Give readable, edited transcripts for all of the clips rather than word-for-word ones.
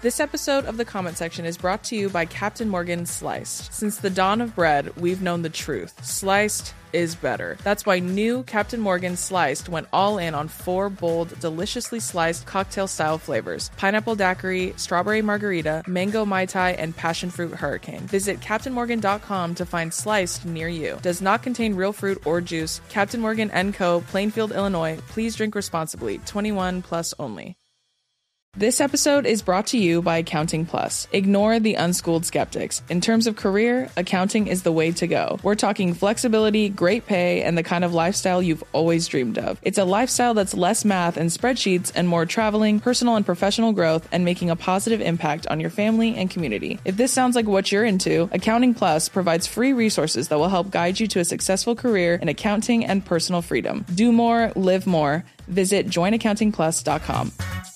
This episode of The Comment Section is brought to you by Captain Morgan Sliced. Since the dawn of bread, we've known the truth. Sliced is better. That's why new Captain Morgan Sliced went all in on 4 bold, deliciously sliced cocktail-style flavors. Pineapple daiquiri, strawberry margarita, mango mai tai, and passion fruit hurricane. Visit CaptainMorgan.com to find Sliced near you. Does not contain real fruit or juice. Captain Morgan & Co., Plainfield, Illinois. Please drink responsibly. 21 plus only. This episode is brought to you by Accounting Plus. Ignore the unschooled skeptics. In terms of career, accounting is the way to go. We're talking flexibility, great pay, and the kind of lifestyle you've always dreamed of. It's a lifestyle that's less math and spreadsheets and more traveling, personal and professional growth, and making a positive impact on your family and community. If this sounds like what you're into, Accounting Plus provides free resources that will help guide you to a successful career in accounting and personal freedom. Do more, live more. Visit joinaccountingplus.com.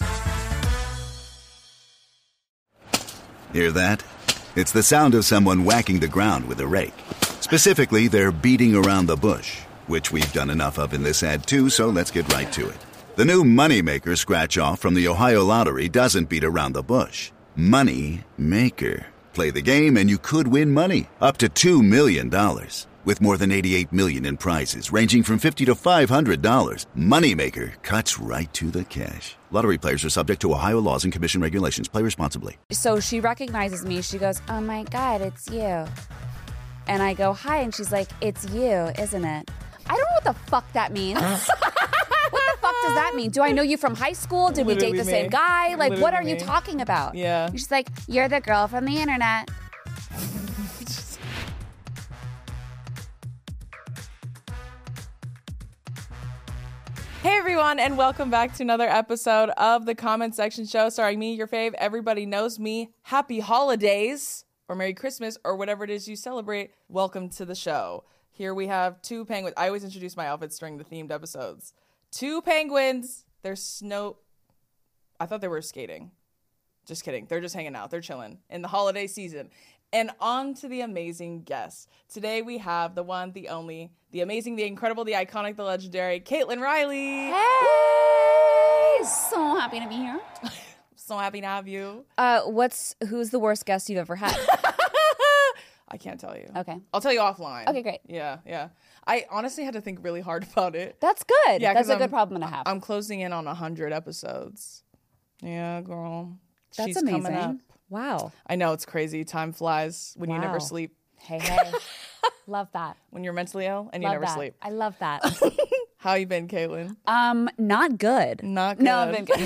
Hear that? It's the sound of someone whacking the ground with a rake. Specifically, they're beating around the bush, which we've done enough of in this ad too, so let's get right to it. The new Moneymaker scratch-off from the Ohio Lottery doesn't beat around the bush. Money Maker. Play the game and you could win money, up to $2 million. With more than $88 million in prizes, ranging from $50 to $500, Moneymaker cuts right to the cash. Lottery players are subject to Ohio laws and commission regulations. Play responsibly. So she recognizes me. She goes, "Oh my God, it's you." And I go, "Hi." And she's like, "It's you, isn't it?" I don't know what the fuck that means. What the fuck does that mean? Do I know you from high school? Did we date the same guy? Like, what are you talking about? Yeah. And she's like, "You're the girl from the internet." Hey everyone, and welcome back to another episode of The Comment Section Show, starring me, your fave, everybody knows me. Happy holidays, or Merry Christmas, or whatever it is you celebrate. Welcome to the show. Here we have 2 penguins. I always introduce my outfits during the themed episodes. 2 penguins. They're I thought they were skating. Just kidding. They're just hanging out. They're chilling in the holiday season. And on to the amazing guests. Today we have the one, the only, the amazing, the incredible, the iconic, the legendary, Caitlin Riley. Hey! So happy to be here. So happy to have you. Who's the worst guest you've ever had? I can't tell you. Okay. I'll tell you offline. Okay, great. Yeah. I honestly had to think really hard about it. That's good. Yeah, that's a good problem to have. I'm closing in on 100 episodes. Yeah, girl. That's She's amazing. coming up. Wow. I know, it's crazy. Time flies when you never sleep. Hey. Love that. When you're mentally ill and you Love never that. sleep. I love that. How you been, Caitlin? Not good. Not good. No, I've been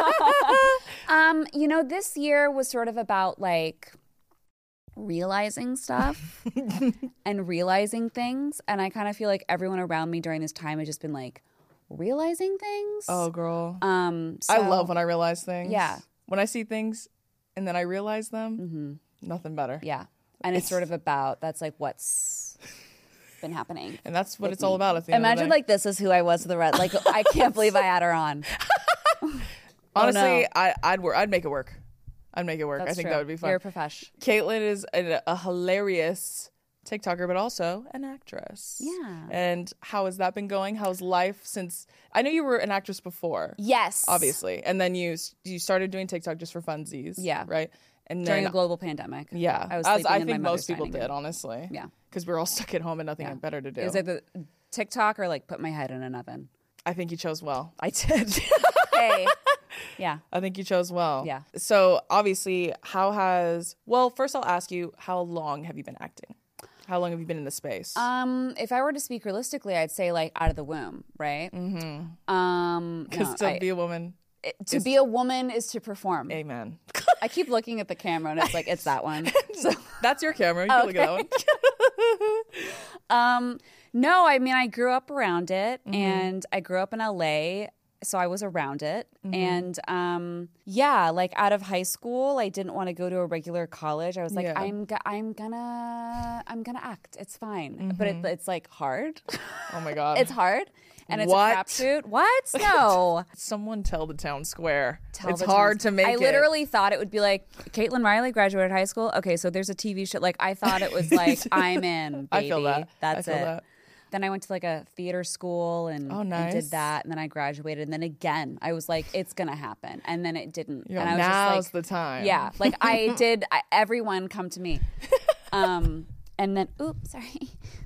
good. This year was sort of about like realizing stuff and realizing things. And I kind of feel like everyone around me during this time has just been like realizing things. Oh, girl. So, I love when I realize things. Yeah. When I see things and then I realize them, nothing better. Yeah. And it's sort of about, that's like what's been happening. And that's what it's all about at the end Imagine of the day. like this is who I was for the rest. Like I can't believe I had her on. Honestly, Oh, no. I'd make it work. I'd make it work. That's I think true. that would be fun. You're a profesh. Caitlin is a hilarious TikToker, but also an actress. Yeah. And how has that been going? How's life since? I know you were an actress before. Yes. Obviously. And then you started doing TikTok just for funsies. Yeah. Right? And During then, a global pandemic. yeah. I was As sleeping I in think my most mother's people dining did, room. honestly. Yeah. Because we're all stuck at home and nothing better to do. It was either TikTok or like put my head in an oven. I think you chose well. I did. Hey. Yeah. I think you chose well. Yeah. So obviously, first I'll ask you, how long have you been acting? How long have you been in the space? If I were to speak realistically, I'd say like out of the womb, right? Mm-hmm. Because to be a woman. To be a woman is to perform. Amen. I keep looking at the camera and it's like, it's that one. So, That's your camera. You can look at that one. no, I mean, I grew up around it and I grew up in LA. So I was around it. And like out of high school, I didn't want to go to a regular college. I was like, I'm gonna act. It's fine. But it's like hard. Oh my God. It's hard. And it's What? a crapshoot. What? No. Someone tell the town square. It's the hard to make I it. literally thought it would be like, Caitlin Riley graduated high school. Okay, so there's a TV show. Like, I thought it was like, I'm in, baby. I feel that. That's I feel it. that. Then I went to like a theater school and, and did that. And then I graduated. And then again, I was like, it's going to happen. And then it didn't. And I was now's just like, the time. Yeah. Like everyone come to me. And then, oops, sorry.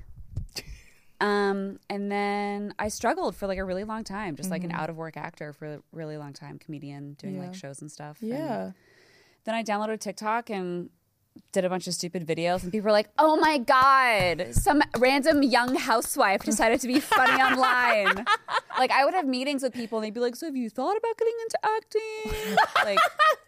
And then I struggled for like a really long time, just like an out of work actor for a really long time, comedian, doing like shows and stuff. Yeah. And then I downloaded TikTok and did a bunch of stupid videos, and people were like, "Oh my god, some random young housewife decided to be funny online." Like I would have meetings with people, and they'd be like, "So have you thought about getting into acting?" Like,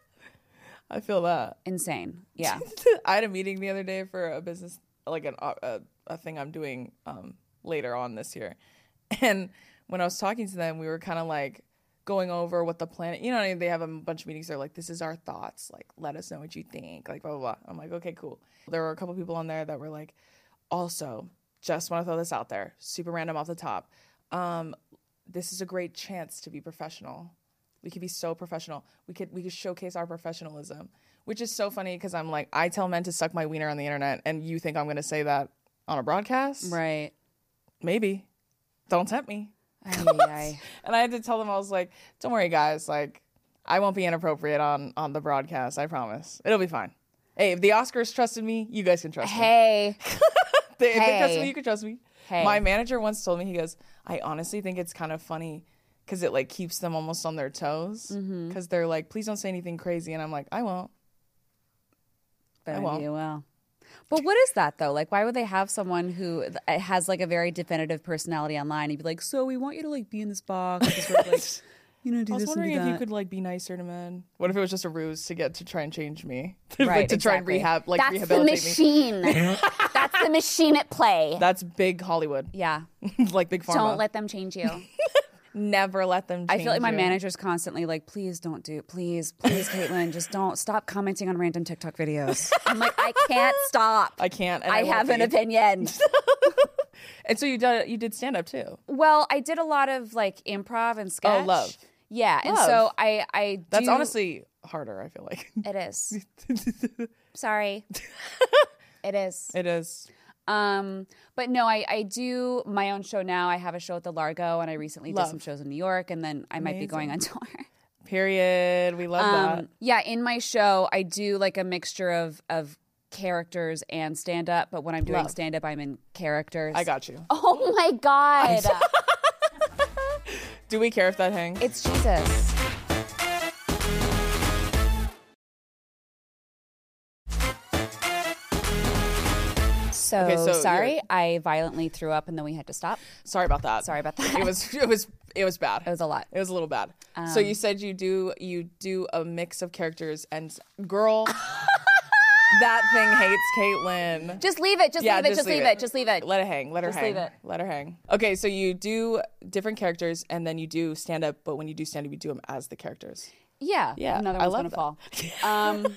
I feel that. Insane. Yeah. I had a meeting the other day for a business, like a thing I'm doing later on this year, and when I was talking to them, we were kind of like going over what the planet, you know, they have a bunch of meetings. They're like, this is our thoughts. Like, let us know what you think. Like, blah, blah, blah. I'm like, okay, cool. There were a couple people on there that were like, also, just want to throw this out there. Super random off the top. This is a great chance to be professional. We could be so professional. We could showcase our professionalism, which is so funny because I'm like, I tell men to suck my wiener on the internet, and you think I'm going to say that on a broadcast? Right. Maybe. Don't tempt me. And I had to tell them, I was like, don't worry, guys. Like, I won't be inappropriate on the broadcast. I promise. It'll be fine. Hey, if the Oscars trusted me, you guys can trust me. If they trust me, you can trust me. Hey. My manager once told me, he goes, I honestly think it's kind of funny because it like keeps them almost on their toes because they're like, please don't say anything crazy. And I'm like, I won't. But I won't. You will. But what is that though? Like, why would they have someone who has like a very definitive personality online? You'd be like, so we want you to like be in this box. Sort of like, you know, do I was this wondering and do if that. you could like be nicer to men. What if it was just a ruse to try and change me, right? to try and That's rehabilitate the machine. That's the machine at play. That's big Hollywood. Yeah, like big pharma. Don't let them change you. Never let them change I feel like my you. manager's constantly like, please, Caitlin, just don't stop commenting on random TikTok videos. I'm like, I can't stop. I can't. And I have an opinion. And so you did stand up too. Well, I did a lot of like improv and sketch. Oh, love. Yeah, and so I That's honestly harder, I feel like. It is. Sorry. It is. It is. But no, I do my own show now. I have a show at the Largo, and I recently did some shows in New York, and then I might be going on tour. Period. We love that. Yeah, in my show, I do like a mixture of characters and stand-up, but when I'm doing stand-up, I'm in characters. I got you. Oh my God. Do we care if that hangs? It's Jesus. So sorry, I violently threw up and then we had to stop. Sorry about that. It was bad. It was a lot. It was a little bad. So you said you do a mix of characters, and girl, that thing hates Caitlin. Just leave it. Just leave it. Let it hang. Let her just hang. Leave it. Let her hang. Okay, so you do different characters, and then you do stand up. But when you do stand up, you do them as the characters. Yeah. Another one's gonna fall.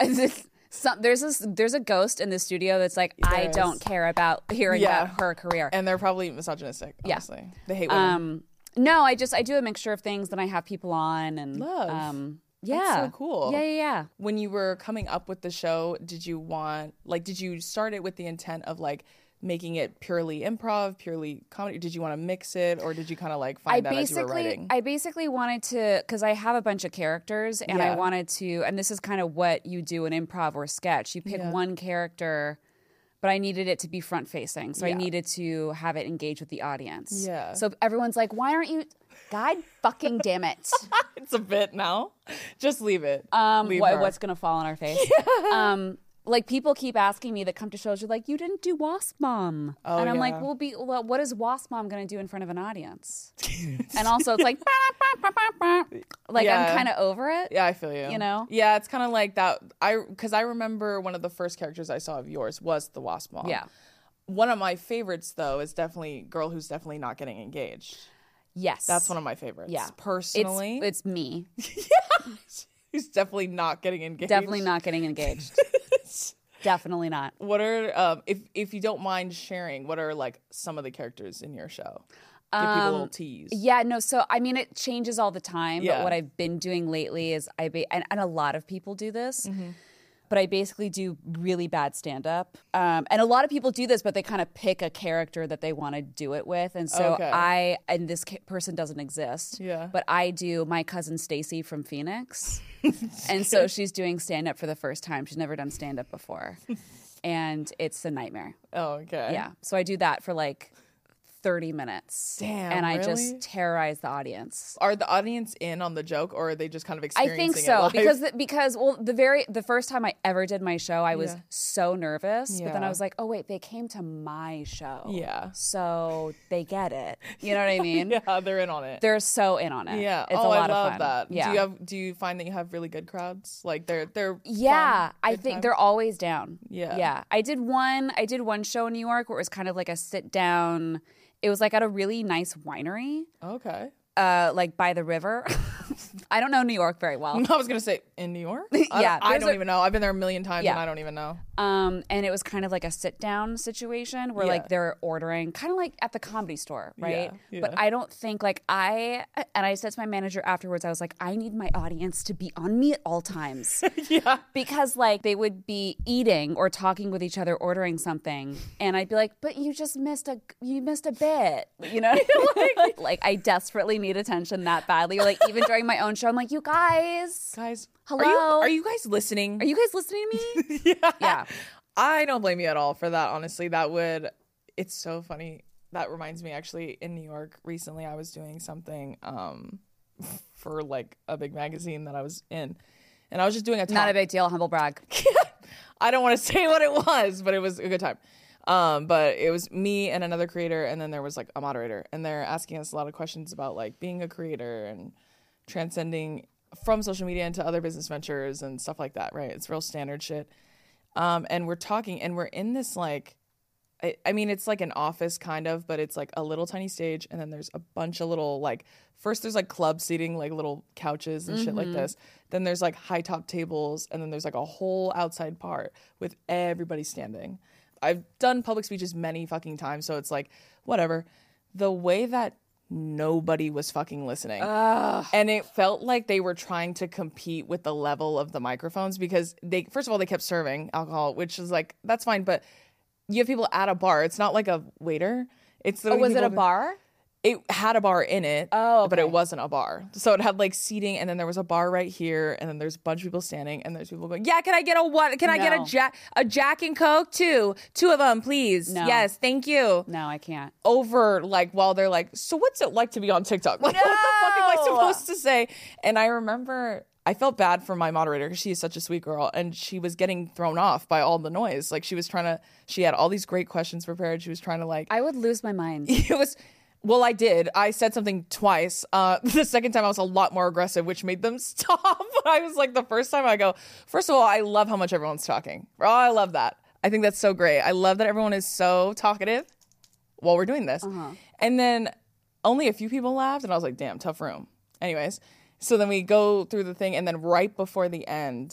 There's a ghost in the studio that's like, I don't care about hearing about her career, and they're probably misogynistic. Honestly, they hate women. No, I do a mixture of things. Then I have people on and love. Yeah, that's so cool. Yeah. When you were coming up with the show, did you start it with the intent of like making it purely improv, purely comedy? Did you want to mix it, or did you kind of like find that as you were writing? I basically wanted to, because I have a bunch of characters, and I wanted to, and this is kind of what you do in improv or sketch. You pick one character, but I needed it to be front facing, so I needed to have it engage with the audience. Yeah. So everyone's like, "Why aren't you?" God fucking damn it! It's a bit now. Just leave it. What's gonna fall on our face? Yeah. Like, people keep asking me that come to shows, you're like, you didn't do Wasp Mom. Oh, and I'm like, well, what is Wasp Mom going to do in front of an audience? And also it's like, like, I'm kind of over it. Yeah, I feel you. You know? Yeah, it's kind of like that. Because I remember one of the first characters I saw of yours was the Wasp Mom. Yeah. One of my favorites, though, is definitely Girl Who's Definitely Not Getting Engaged. Yes. That's one of my favorites. Yeah. Personally. It's me. Yeah. Who's definitely not getting engaged. Definitely not getting engaged. Definitely not. What are if you don't mind sharing, what are like some of the characters in your show? Give people a little tease. Yeah, no. So I mean, it changes all the time. Yeah. But what I've been doing lately is and a lot of people do this. but I basically do really bad stand-up. And a lot of people do this, but they kind of pick a character that they want to do it with. And so and this person doesn't exist. Yeah. But I do my cousin Stacy from Phoenix. And so she's doing stand-up for the first time. She's never done stand-up before. And it's a nightmare. Oh, okay. Yeah. So I do that for like 30 minutes. Damn, and I really? just terrorize the audience. Are the audience in on the joke, or are they just kind of I experiencing think so it live? because well the first time I ever did my show I was so nervous, but then I Yeah. was like, oh wait, they came to my show. Yeah. So they get it. You know what I mean? Yeah, they're in on it. They're so in on it. Yeah. It's a lot I love of fun. that. Yeah. Do you find that you have really good crowds? Like they're Yeah, fun, I good think time? they're always down. Yeah. Yeah. I did one show in New York where it was kind of like a sit down. It was like at a really nice winery, Okay. like by the river. I don't know New York very well. I was gonna say in New York. Yeah, I there's don't a- even know. I've been there a million times Yeah. and I don't even know. And it was kind of like a sit down situation where Yeah. like they're ordering kind of like at the Comedy Store, right? Yeah, But yeah. I don't think like I said to my manager afterwards, I was like, I need my audience to be on me at all times. Yeah. Because like they would be eating or talking with each other, ordering something, and I'd be like, but you just missed a bit, you know? Like I desperately need attention that badly. Or like even during my own show, I'm like, you guys, hello? Are you guys listening? Are you guys listening to me? Yeah. I don't blame you at all for that. Honestly, it's so funny. That reminds me, actually, in New York recently, I was doing something for like a big magazine that I was in, and I was just doing a talk. Not a big deal, humble brag. I don't want to say what it was, but it was a good time. But it was me and another creator, and then there was like a moderator, and they're asking us a lot of questions about like being a creator and transcending from social media into other business ventures and stuff like that, right? It's real standard shit. And we're talking, and we're in this like, I mean, it's like an office kind of, but it's like a little tiny stage, and then there's a bunch of little like, first there's like club seating, like little couches and shit like this. Then there's like high top tables, and then there's like a whole outside part with everybody standing. I've done public speeches many fucking times, so it's like, whatever. The way that nobody was fucking listening. And it felt like they were trying to compete with the level of the microphones, because they, first of all, they kept serving alcohol, which is like, that's fine, but you have people at a bar. It's not like a waiter. It's Oh, was it a people- bar? It had a bar in it, Oh, but okay. it wasn't a bar. So it had like seating, and then there was a bar right here, and then there's a bunch of people standing, and there's people going, yeah, can I get a what? Can I get a Jack and Coke too? 2 of them, please. No. Yes, thank you. No, I can't. Over like while they're like, so what's it like to be on TikTok? Like, what the fuck am I supposed to say? And I remember I felt bad for my moderator because she is such a sweet girl, and she was getting thrown off by all the noise. Like she had all these great questions prepared. She was trying to like, I would lose my mind. it was. Well, I did. I said something twice. The second time I was a lot more aggressive, which made them stop. I was like, the first time I go, first of all, I love how much everyone's talking. Oh, I love that. I think that's so great. I love that everyone is so talkative while we're doing this. And then only a few people laughed, and I was like, damn, tough room. Anyways, so then we go through the thing, and then right before the end,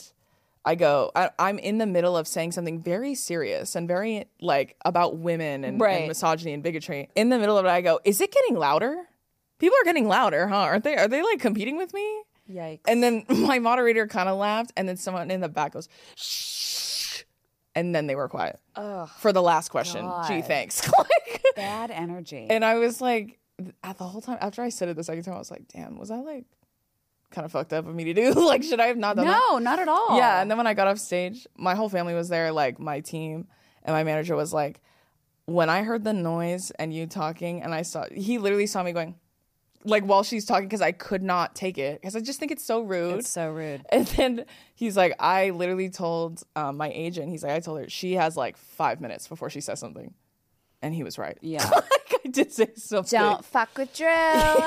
I'm in the middle of saying something very serious and very like about women and misogyny and bigotry. In the middle of it, I go, is it getting louder? People are getting louder, huh? Aren't they? Are they like competing with me? Yikes. And then my moderator kind of laughed, and then someone in the back goes, shh. And then they were quiet for the last question. Gee, thanks. Like, Bad energy. and I was like, at the whole time, after I said it the second time, I was like, damn, was that like kind of fucked up of me to do? Like, should I have not done that? No, not at all. Yeah, and then when I got off stage, my whole family was there, like my team, and my manager was like, when I heard the noise and you talking, and he literally saw me going, like while she's talking, because I could not take it, because I just think it's so rude. It's so rude. And then he's like, I literally told my agent, he's like, I told her she has like 5 minutes before she says something. And he was right. Yeah. Like, I did say something. Don't fuck with Drew.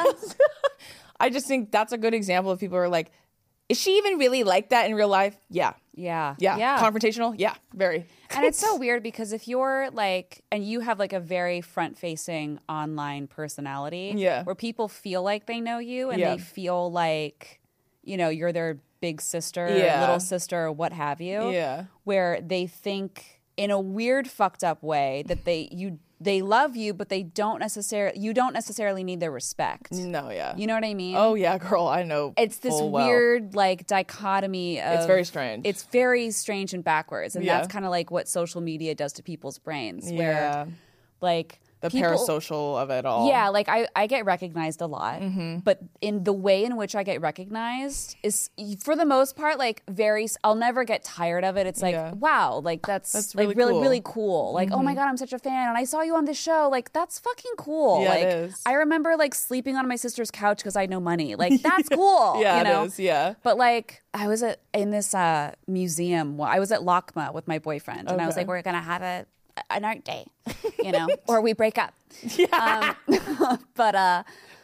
I just think that's a good example of people who are like, is she even really like that in real life? Yeah. Yeah. Confrontational? Yeah, very. And it's so weird because if you're like, and you have like a very front facing online personality where people feel like they know you and they feel like, you know, you're their big sister, little sister, or what have you. Yeah. Where they think in a weird fucked up way that you they love you, but you don't necessarily need their respect. No, yeah. You know what I mean? Oh, yeah, girl, I know. It's this weird, like, dichotomy of... It's very strange. It's very strange and backwards. And that's kind of like what social media does to people's brains. Where, like... The parasocial of it all. Yeah, like I get recognized a lot, but in the way in which I get recognized is, for the most part, like I'll never get tired of it. It's like, wow, like that's really like really, cool. really cool. Like, oh my God, I'm such a fan, and I saw you on this show. Like, that's fucking cool. Yeah, like, it is. I remember like sleeping on my sister's couch because I had no money. Like, that's cool. Yeah, you know? it is. Yeah. But like, I was in this museum. I was at LACMA with my boyfriend, and I was like, we're gonna have an art day, you know, or we break up. Yeah. But I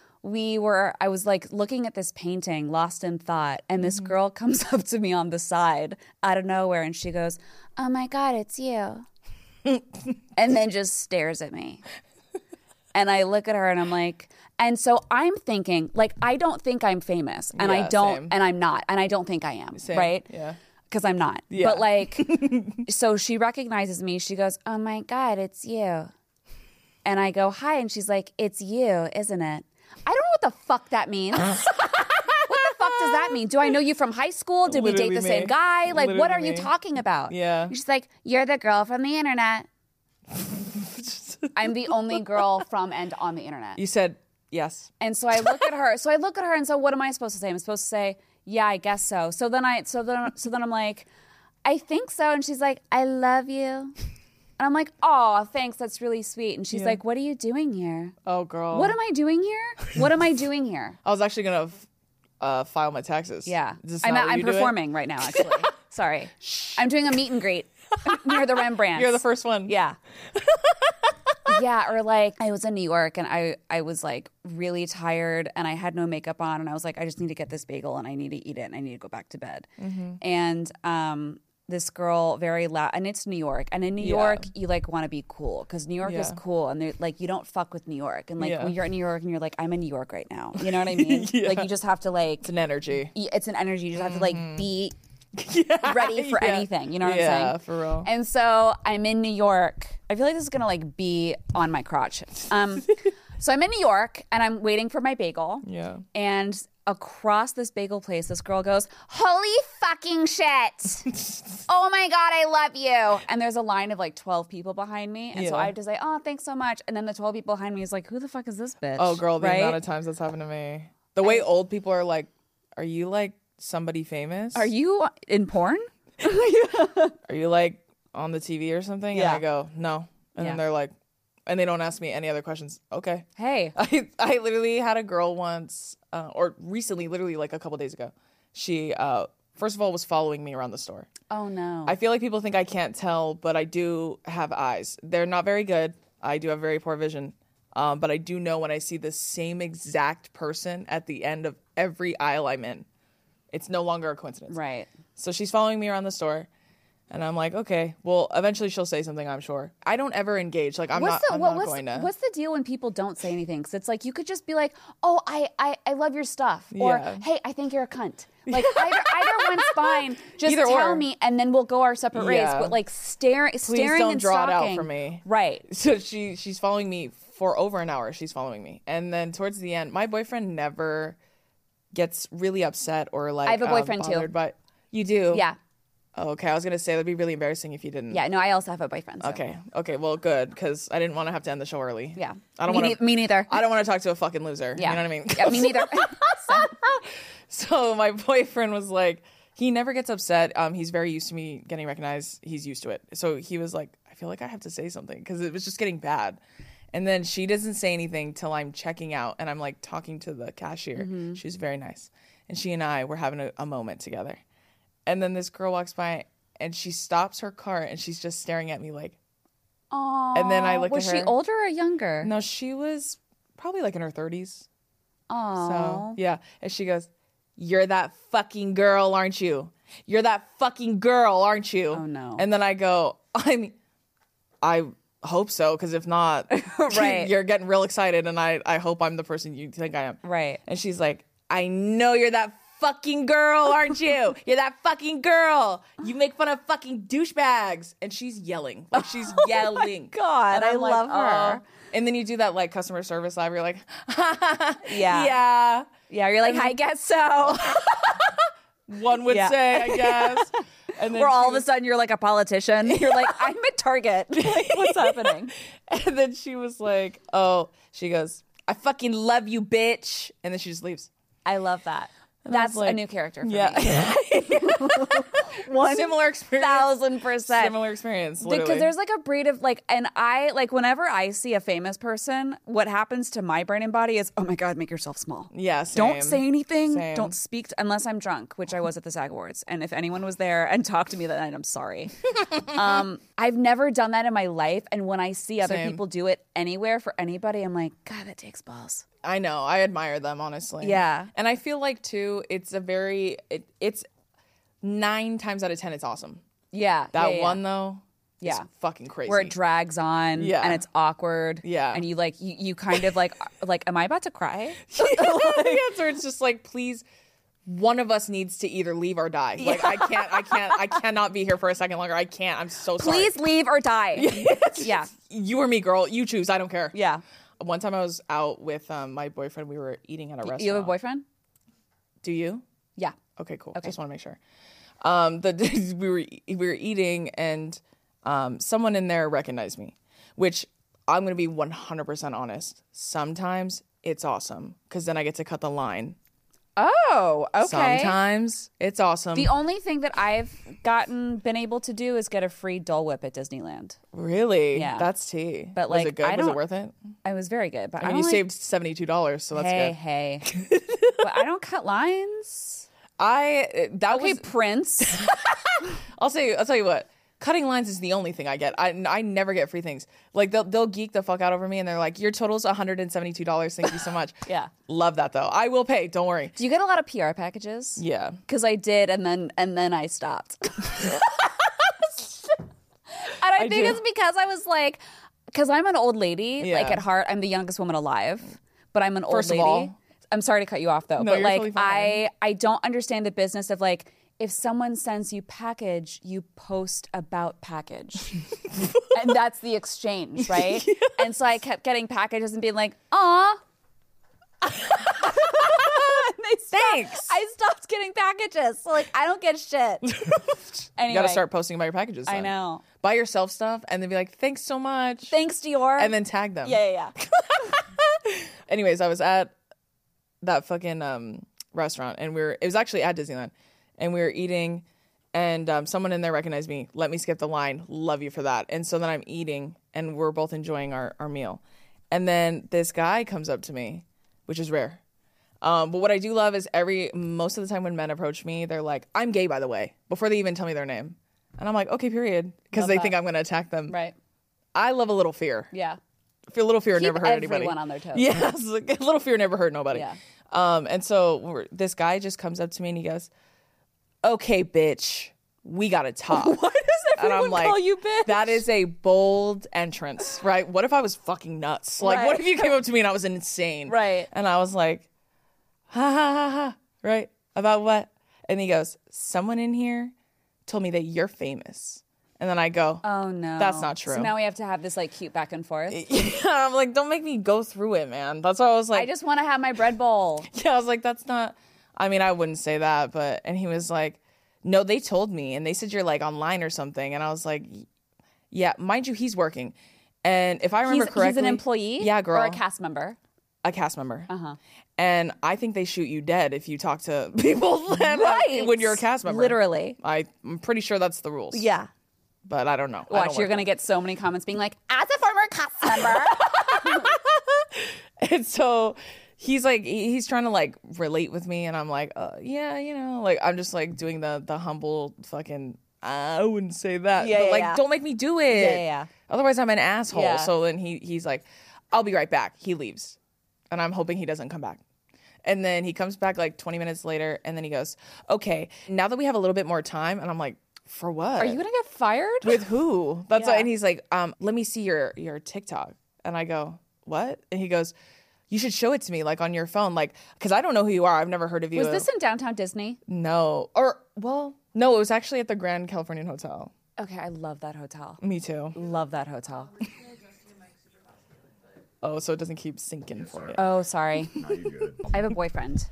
was like looking at this painting, lost in thought, and this girl comes up to me on the side out of nowhere, and she goes, "Oh my God, it's you," and then just stares at me. And I look at her, and I'm like, and so I'm thinking, like, I don't think I'm famous, and I don't, same. and I'm not, and I don't think I am, Same. right? Yeah. Because I'm not. Yeah. But like, so she recognizes me. She goes, "Oh my God, it's you." And I go, "Hi." And she's like, "It's you, isn't it?" I don't know what the fuck that means. What the fuck does that mean? Do I know you from high school? Did we date the same guy? Like, what are you talking about? Yeah. And she's like, "You're the girl from the internet." I'm the only girl from and on the internet. You said yes. And so I look at her. And so what am I supposed to say? I'm supposed to say, "Yeah, I guess so." So then I'm like, "I think so." And she's like, "I love you." And I'm like, "Oh, thanks. That's really sweet." And she's like, "What are you doing here?" Oh, girl. What am I doing here? What am I doing here? I was actually going to file my taxes. Yeah. Is this not what I'm you do it? performing right now, actually. Sorry. I'm doing a meet and greet near the Rembrandt. You're the first one. Yeah. Yeah, or like I was in New York and I was like really tired and I had no makeup on and I was like, I just need to get this bagel and I need to eat it and I need to go back to bed. And this girl very loud, and it's New York, and in New York you like want to be cool because New York is cool, and they're like, you don't fuck with New York, and like when you're in New York and you're like, I'm in New York right now, you know what I mean? Like you just have to like, It's an energy. it's an energy. You just have to like be ready for anything. You know what I'm saying? Yeah, for real. And so I'm in New York. I feel like this is gonna like be on my crotch. So I'm in New York and I'm waiting for my bagel. Yeah. And across this bagel place, this girl goes, "Holy fucking shit. Oh my God, I love you." And there's a line of like 12 people behind me. And so I have to say, "Oh, thanks so much." And then the 12 people behind me is like, "Who the fuck is this bitch?" Oh, girl, the right? amount of times that's happened to me. The way old people are like, are you like somebody famous? Are you in porn? Are you like on the TV or something? Yeah. And I go, no. And then they're like, and they don't ask me any other questions. Okay. Hey. I literally had a girl once, or recently, literally like a couple days ago. She, first of all, was following me around the store. Oh, no. I feel like people think I can't tell, but I do have eyes. They're not very good. I do have very poor vision. But I do know when I see the same exact person at the end of every aisle I'm in. It's no longer a coincidence. Right. So she's following me around the store. And I'm like, okay, well, eventually she'll say something, I'm sure. I don't ever engage. Like, I'm not going to. What's the deal when people don't say anything? Because it's like, you could just be like, "Oh, I love your stuff." Or, "Hey, I think you're a cunt." Like, either one's fine. Just Either tell or. me, and then we'll go our separate ways. But like, staring don't and draw it out stalking. for me. Right. So she's following me for over an hour. She's following me. And then towards the end, my boyfriend never gets really upset or like, I have a boyfriend too. But you do? Yeah. Oh, okay. I was going to say, that'd be really embarrassing if you didn't. Yeah, no, I also have a boyfriend. So. Okay. Well, good. Because I didn't want to have to end the show early. Yeah. I don't want to. Me neither. I don't want to talk to a fucking loser. Yeah. You know what I mean? Yeah, me neither. So my boyfriend was like, he never gets upset. He's very used to me getting recognized. He's used to it. So he was like, I feel like I have to say something because it was just getting bad. And then she doesn't say anything till I'm checking out and I'm like talking to the cashier. She's very nice. And she and I were having a moment together. And then this girl walks by and she stops her car and she's just staring at me like, Aww. And then I look at her. Was she older or younger? No, she was probably like in her 30s. Aww. So, yeah. And she goes, "You're that fucking girl, aren't you? You're that fucking girl, aren't you?" Oh, no. And then I go, I mean, I hope so, because if not, Right. you're getting real excited, and I hope I'm the person you think I am. Right. And she's like, "I know you're that fucking girl, aren't you? You're that fucking girl. You make fun of fucking douchebags. And she's yelling. Like, she's yelling. God, and I'm I love her. Oh. And then you do that, like, customer service live. You're like, yeah. You're like, I guess so. One would say, I guess. And then Where all of a sudden you're like a politician. You're like, I'm at Target. Like, what's happening? And then she was like, she goes, I fucking love you, bitch. And then she just leaves. I love that. That's like, a new character for me. One similar experience. 1,000%. Similar experience. Literally. Because there's like a breed of like, and I like whenever I see a famous person, what happens to my brain and body is, oh my God, make yourself small. Yeah, same. Don't say anything. Same. Don't speak unless I'm drunk, which I was at the SAG Awards. And if anyone was there and talked to me that night, I'm sorry. I've never done that in my life. And when I see other people do it anywhere for anybody, I'm like, God, that takes balls. I know. I admire them, honestly. Yeah. And I feel like, too, it's it's 9 times out of 10, it's awesome. Yeah. That one, though, is fucking crazy. Where it drags on and it's awkward. Yeah. And you like, you kind of like, am I about to cry? So it's just like, please, one of us needs to either leave or die. Like, I cannot be here for a second longer. I can't. I'm so sorry. Please leave or die. Yeah. You or me, girl. You choose. I don't care. Yeah. One time I was out with my boyfriend. We were eating at a restaurant. You have a boyfriend? Do you? Yeah. Okay, cool. Okay. Just want to make sure. We were eating, and someone in there recognized me, which I'm going to be 100% honest. Sometimes it's awesome because then I get to cut the line. Oh, okay. Sometimes it's awesome. The only thing that I've been able to do is get a free Dole Whip at Disneyland. Really? Yeah. That's tea. But like, was it good? Was it worth it? It was very good. But I mean, you saved $72, so that's good. Hey. But I don't cut lines. Prince. I'll tell you what. Cutting lines is the only thing I get. I never get free things. Like they'll geek the fuck out over me, and they're like, "Your total's $172. Thank you so much." Yeah, love that though. I will pay. Don't worry. Do you get a lot of PR packages? Yeah, because I did, and then I stopped. And I think it's because I was like, because I'm an old lady. Like at heart, I'm the youngest woman alive, but I'm an old lady. First of all, I'm sorry to cut you off though, no, but like totally fine. I don't understand the business of like, if someone sends you package, you post about package. And that's the exchange, right? Yes. And so I kept getting packages and being like, aw. Thanks. I stopped getting packages. So like, I don't get shit. Anyway. You got to start posting about your packages. Then. I know. Buy yourself stuff and then be like, thanks so much. Thanks, Dior. And then tag them. Yeah. Anyways, I was at that fucking restaurant, and it was actually at Disneyland. And we were eating, and someone in there recognized me. Let me skip the line. Love you for that. And so then I'm eating, and we're both enjoying our meal. And then this guy comes up to me, which is rare. But what I do love is most of the time when men approach me, they're like, I'm gay, by the way, before they even tell me their name. And I'm like, okay, period. Because they think I'm going to attack them. Right. I love a little fear. Yeah. A little fear never hurt anybody. Everyone on their toes. Yes. A little fear never hurt nobody. Yeah. And so this guy just comes up to me and he goes, okay, bitch, we got to talk. Why does everyone call you bitch? That is a bold entrance, right? What if I was fucking nuts? Like, what if you came up to me and I was insane? Right. And I was like, ha, ha, ha, ha, right? About what? And he goes, someone in here told me that you're famous. And then I go, oh, no. That's not true. So now we have to have this, like, cute back and forth. Yeah, I'm like, don't make me go through it, man. That's why I was like. I just want to have my bread bowl. Yeah, I was like, that's not. I mean, I wouldn't say that, but. And he was like, no, they told me. And they said you're, like, online or something. And I was like, yeah, mind you, he's working. And if I remember correctly. He's an employee? Yeah, girl. Or a cast member? A cast member. Uh-huh. And I think they shoot you dead if you talk to people when you're a cast member. Literally. I'm pretty sure that's the rules. Yeah. But I don't know. Watch, you're going to get so many comments being like, as a former cast member. And so he's like, he's trying to like relate with me. And I'm like, yeah, you know, like I'm just like doing the humble fucking, I wouldn't say that. Yeah, but like, don't make me do it. Yeah. Otherwise I'm an asshole. Yeah. So then he's like, I'll be right back. He leaves. And I'm hoping he doesn't come back. And then he comes back like 20 minutes later. And then he goes, okay, now that we have a little bit more time. And I'm like, for what? Are you going to get fired? With who? That's why. And he's like, let me see your TikTok. And I go, what? And he goes, you should show it to me, like, on your phone, like, because I don't know who you are. I've never heard of you. Was this in downtown Disney? No. No, it was actually at the Grand Californian Hotel. Okay, I love that hotel. Me too. Love that hotel. Oh, so it doesn't keep sinking for you. Oh, sorry. No, you're good. I have a boyfriend.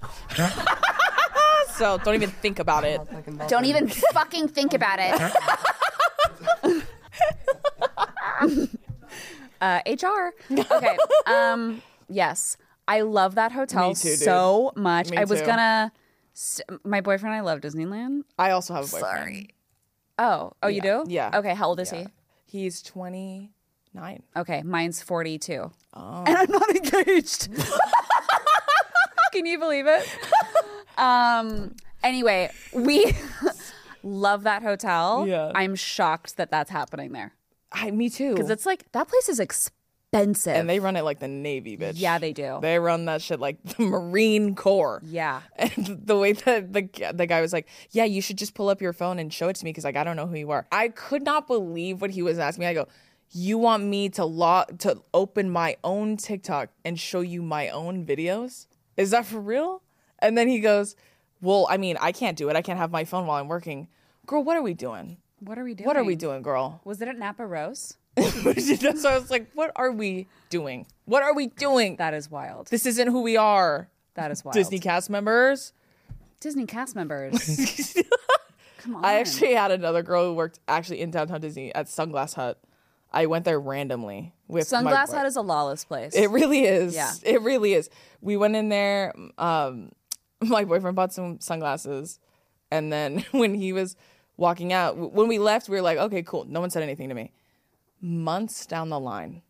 So don't even think about it. Don't even fucking think about it. HR. Okay. Yes. I love that hotel Me too, dude. so much. Me I was too. gonna. My boyfriend and I love Disneyland. I also have a boyfriend. Sorry. Oh, you do? Yeah. Okay. How old is he? He's 29. Okay. Mine's 42. Oh. And I'm not engaged. Can you believe it? Anyway, we love that hotel. Yeah. I'm shocked that that's happening there. Me too. Because it's like, that place is expensive. And they run it like the Navy, bitch. Yeah, they do. They run that shit like the Marine Corps. Yeah. And the way that the guy was like, yeah, you should just pull up your phone and show it to me because, like, I don't know who you are. I could not believe what he was asking me. I go, you want me to open my own TikTok and show you my own videos? Is that for real? And then he goes, well, I mean, I can't do it. I can't have my phone while I'm working. Girl, what are we doing? What are we doing? What are we doing, girl? Was it at Napa Rose? So I was like, what are we doing? What are we doing? That is wild. This isn't who we are. That is wild. Disney cast members. Disney cast members. Come on. I actually had another girl who worked actually in downtown Disney at Sunglass Hut. I went there randomly with Sunglass Hut is a lawless place. It really is. Yeah. It really is. We went in there. My boyfriend bought some sunglasses. And then when he was walking out, when we left, we were like, okay, cool. No one said anything to me. Months down the line,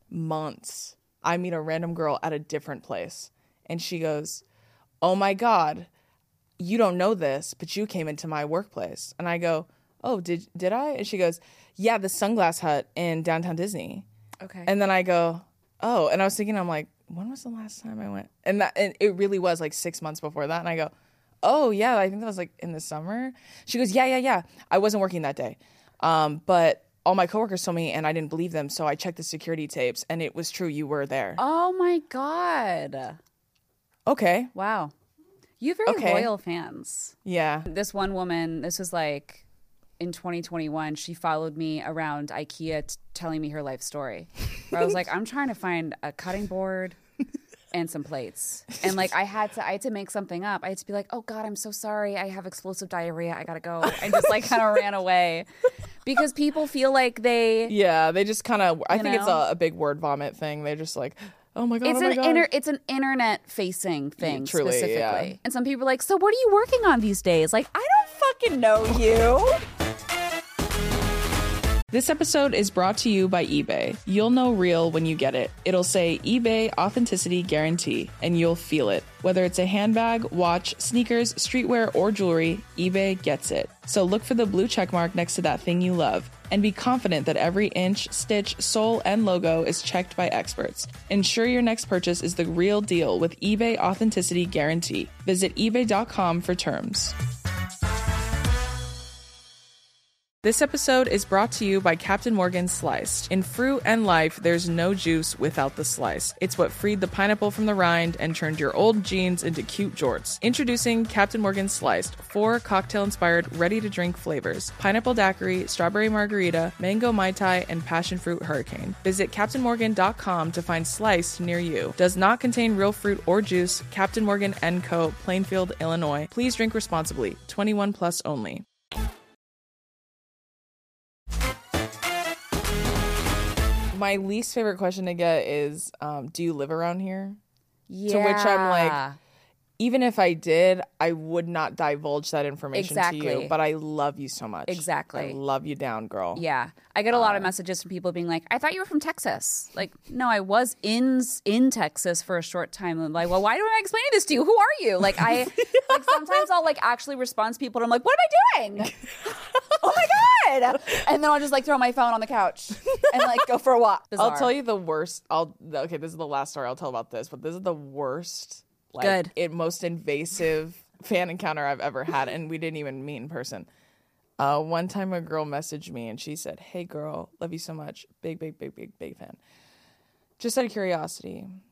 I meet a random girl at a different place. And she goes, oh my God, you don't know this, but you came into my workplace. And I go, oh, did I? And she goes, yeah, the Sunglass Hut in downtown Disney. Okay. And then I go, oh. And I was thinking, I'm like, when was the last time I went? And it really was like 6 months before that. And I go, oh, yeah, I think that was like in the summer. She goes, yeah. I wasn't working that day. But all my coworkers told me and I didn't believe them. So I checked the security tapes and it was true. You were there. Oh, my God. Okay. Wow. You have very loyal fans. Yeah. This one woman, this was like in 2021, she followed me around IKEA telling me her life story. Where I was like, I'm trying to find a cutting board and some plates. And like I had to make something up. I had to be like, oh God, I'm so sorry. I have explosive diarrhea. I gotta go. And just like kind of ran away. Because people feel like they just kind of, I think it's a big word vomit thing. They're just like, oh my God, it's an internet facing thing truly, specifically. yeah. And some people are like, so what are you working on these days? Like, I don't fucking know you. This episode is brought to you by eBay. You'll know real when you get it. It'll say eBay Authenticity Guarantee, and you'll feel it. Whether it's a handbag, watch, sneakers, streetwear, or jewelry, eBay gets it. So look for the blue checkmark next to that thing you love. And be confident that every inch, stitch, sole, and logo is checked by experts. Ensure your next purchase is the real deal with eBay Authenticity Guarantee. Visit ebay.com for terms. This episode is brought to you by Captain Morgan Sliced. In fruit and life, there's no juice without the slice. It's what freed the pineapple from the rind and turned your old jeans into cute jorts. Introducing Captain Morgan Sliced, 4 cocktail-inspired, ready-to-drink flavors. Pineapple daiquiri, strawberry margarita, mango mai tai, and passion fruit hurricane. Visit CaptainMorgan.com to find Sliced near you. Does not contain real fruit or juice. Captain Morgan & Co., Plainfield, Illinois. Please drink responsibly. 21 plus only. My least favorite question to get is, do you live around here? Yeah. To which I'm like, even if I did, I would not divulge that information to you. But I love you so much. Exactly. I love you down, girl. Yeah. I get a lot of messages from people being like, I thought you were from Texas. Like, no, I was in Texas for a short time. I'm like, well, why do I explain this to you? Who are you? Like, sometimes I'll like actually respond to people and I'm like, what am I doing? Oh my God. And then I'll just like throw my phone on the couch and like go for a walk. Bizarre. I'll tell you the worst. Okay, this is the last story I'll tell about this, but this is the worst, most invasive fan encounter I've ever had, and we didn't even meet in person. One time a girl messaged me and she said, hey girl, love you so much. Big fan. Just out of curiosity,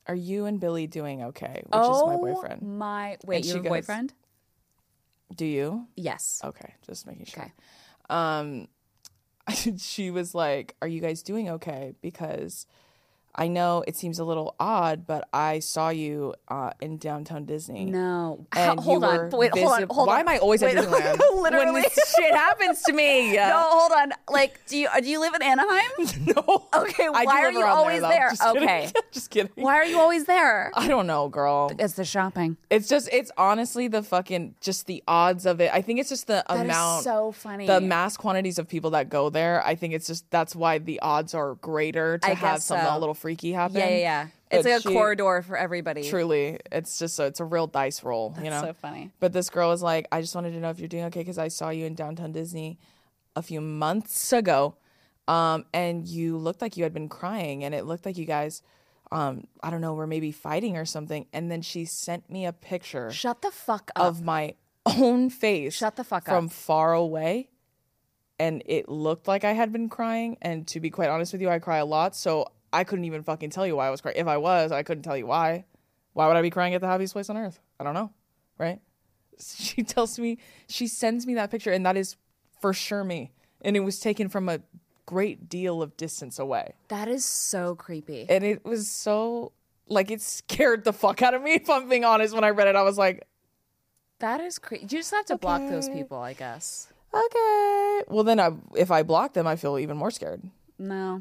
are you and Billy doing okay? Which is my boyfriend. Wait, you have a boyfriend? Do you? Yes. Okay, just making sure. Okay. She was like, are you guys doing okay? Because I know it seems a little odd, but I saw you in downtown Disney. No. Hold on. Hold on. Why am I always at Disneyland? Literally. When this shit happens to me. No, hold on. Like, do you live in Anaheim? No. Okay, why are you always there? Okay. Just kidding. Why are you always there? I don't know, girl. It's the shopping. It's honestly the fucking, just the odds of it. I think it's just the amount. That is so funny. The mass quantities of people that go there. I think it's just, that's why the odds are greater to have something a little freaky happen. Yeah. It's like a corridor for everybody. Truly. It's just, it's a real dice roll, you know? That's so funny. But this girl was like, I just wanted to know if you're doing okay because I saw you in downtown Disney a few months ago. And you looked like you had been crying and it looked like you guys, I don't know, were maybe fighting or something. And then she sent me a picture. Shut the fuck up. Of my own face. Shut the fuck up. From far away. And it looked like I had been crying. And to be quite honest with you, I cry a lot. So I couldn't even fucking tell you why I was crying. If I was, I couldn't tell you why. Why would I be crying at the happiest place on earth? I don't know. Right? She sends me that picture. And that is for sure me. And it was taken from a great deal of distance away. That is so creepy. And it was so, like, it scared the fuck out of me, if I'm being honest. When I read it, I was like, that is creepy. You just have to block those people, I guess. Okay. Well, then if I block them, I feel even more scared. No.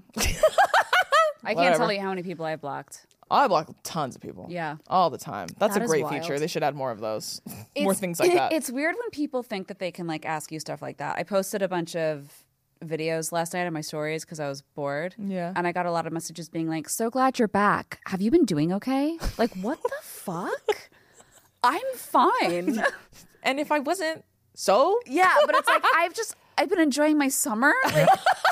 I can't tell you how many people I've blocked. I block tons of people. Yeah. All the time. That's that a great wild. feature. They should add more of those. More things like that. It's weird when people think that they can, like, ask you stuff like that. I posted a bunch of videos last night on my stories because I was bored. Yeah. And I got a lot of messages being like, so glad you're back. Have you been doing okay? Like, what the fuck? I'm fine. And if I wasn't, so? Yeah, but it's like, I've been enjoying my summer. Like,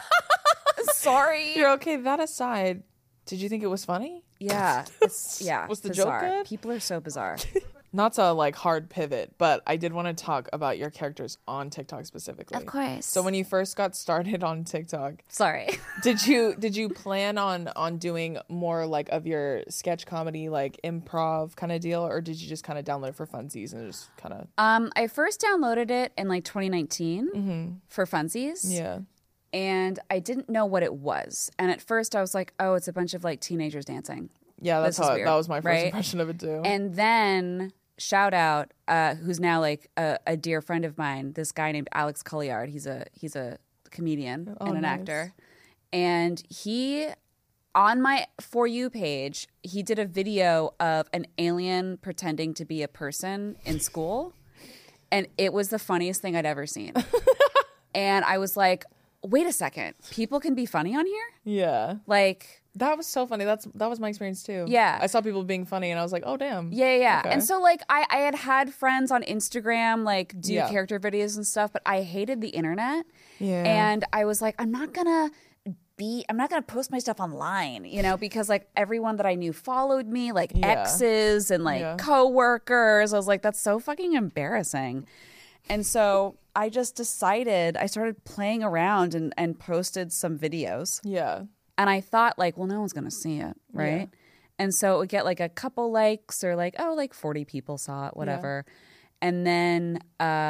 sorry. You're okay. That aside, did you think it was funny? Yeah. Was the bizarre. Joke good? People are so bizarre. Not a like hard pivot, but I did want to talk about your characters on TikTok specifically. Of course. So when you first got started on TikTok, sorry, did you plan on doing more like of your sketch comedy, like improv kind of deal, or did you just kind of download it for funsies and just kind of? I first downloaded it in like 2019 for funsies. Yeah. And I didn't know what it was. And at first I was like, oh, it's a bunch of like teenagers dancing. Yeah, that was my first impression of it too. And then shout out, who's now like a dear friend of mine, this guy named Alex Colliard. He's a comedian and an actor. And he, on my For You page, he did a video of an alien pretending to be a person in school. And it was the funniest thing I'd ever seen. And I was like, wait a second, people can be funny on here? Yeah. Like, that was so funny. That was my experience too. Yeah. I saw people being funny and I was like, oh damn. Yeah. Okay. And so like I had friends on Instagram like do character videos and stuff, but I hated the internet. Yeah. And I was like, I'm not gonna post my stuff online, you know, because like everyone that I knew followed me, like exes and like coworkers. I was like, that's so fucking embarrassing. And so I just decided, I started playing around and posted some videos. Yeah. And I thought like, well, no one's going to see it, right? Yeah. And so it would get like a couple likes or like, oh, like 40 people saw it, whatever. Yeah. And then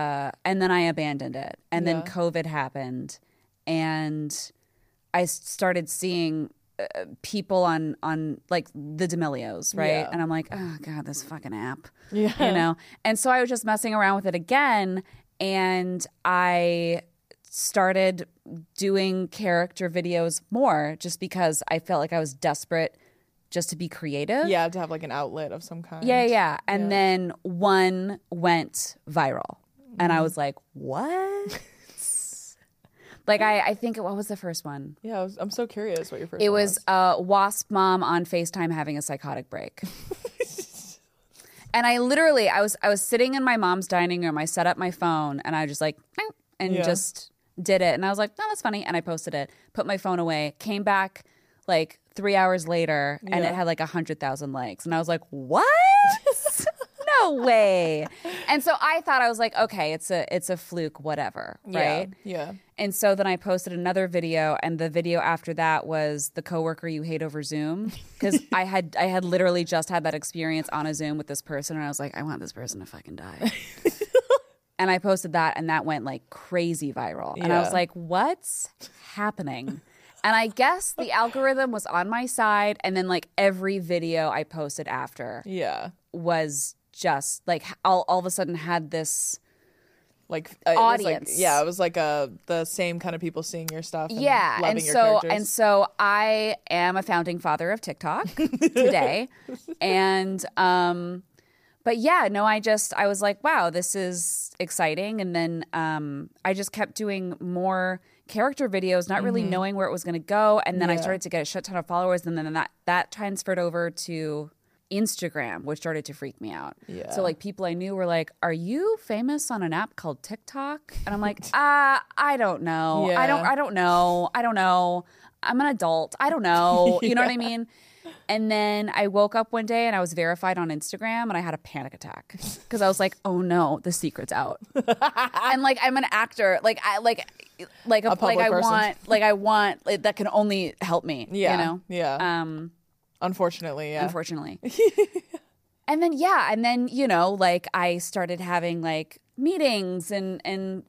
I abandoned it. And then COVID happened. And I started seeing people on like the D'Amelios, right? Yeah. And I'm like, oh God, this fucking app, you know? And so I was just messing around with it again. And I started doing character videos more just because I felt like I was desperate just to be creative. Yeah, to have like an outlet of some kind. Yeah. And then one went viral. And I was like, what? Like, I think, what was the first one? Yeah, I'm so curious what your first one was. It was Wasp mom on FaceTime having a psychotic break. And I literally, I was sitting in my mom's dining room. I set up my phone and I just like, and just did it. And I was like, no, that's funny. And I posted it, put my phone away, came back like 3 hours later and it had like 100,000 likes. And I was like, what? No way. And so I thought, I was like, okay, it's a fluke, whatever, right? Yeah. And so then I posted another video, and the video after that was the coworker you hate over Zoom, because I had literally just had that experience on a Zoom with this person, and I was like, I want this person to fucking die. And I posted that, and that went like crazy viral. And I was like, what's happening? And I guess the algorithm was on my side, and then like every video I posted after was just like all of a sudden had this like audience. It was like the same kind of people seeing your stuff. And loving and your so characters. and so I am a founding father of TikTok today, and but yeah, no, I was like, wow, this is exciting, and then I just kept doing more character videos, not really knowing where it was going to go, and then I started to get a shit ton of followers, and then that transferred over to Instagram, which started to freak me out. Yeah. So like people I knew were like, "Are you famous on an app called TikTok?" And I'm like, I don't know. Yeah. I don't know. I'm an adult. I don't know. You know what I mean? And then I woke up one day and I was verified on Instagram, and I had a panic attack because I was like, "Oh no, the secret's out." And like I'm an actor, I want that can only help me. Yeah. You know? Yeah. Unfortunately. And then you know, like I started having like meetings and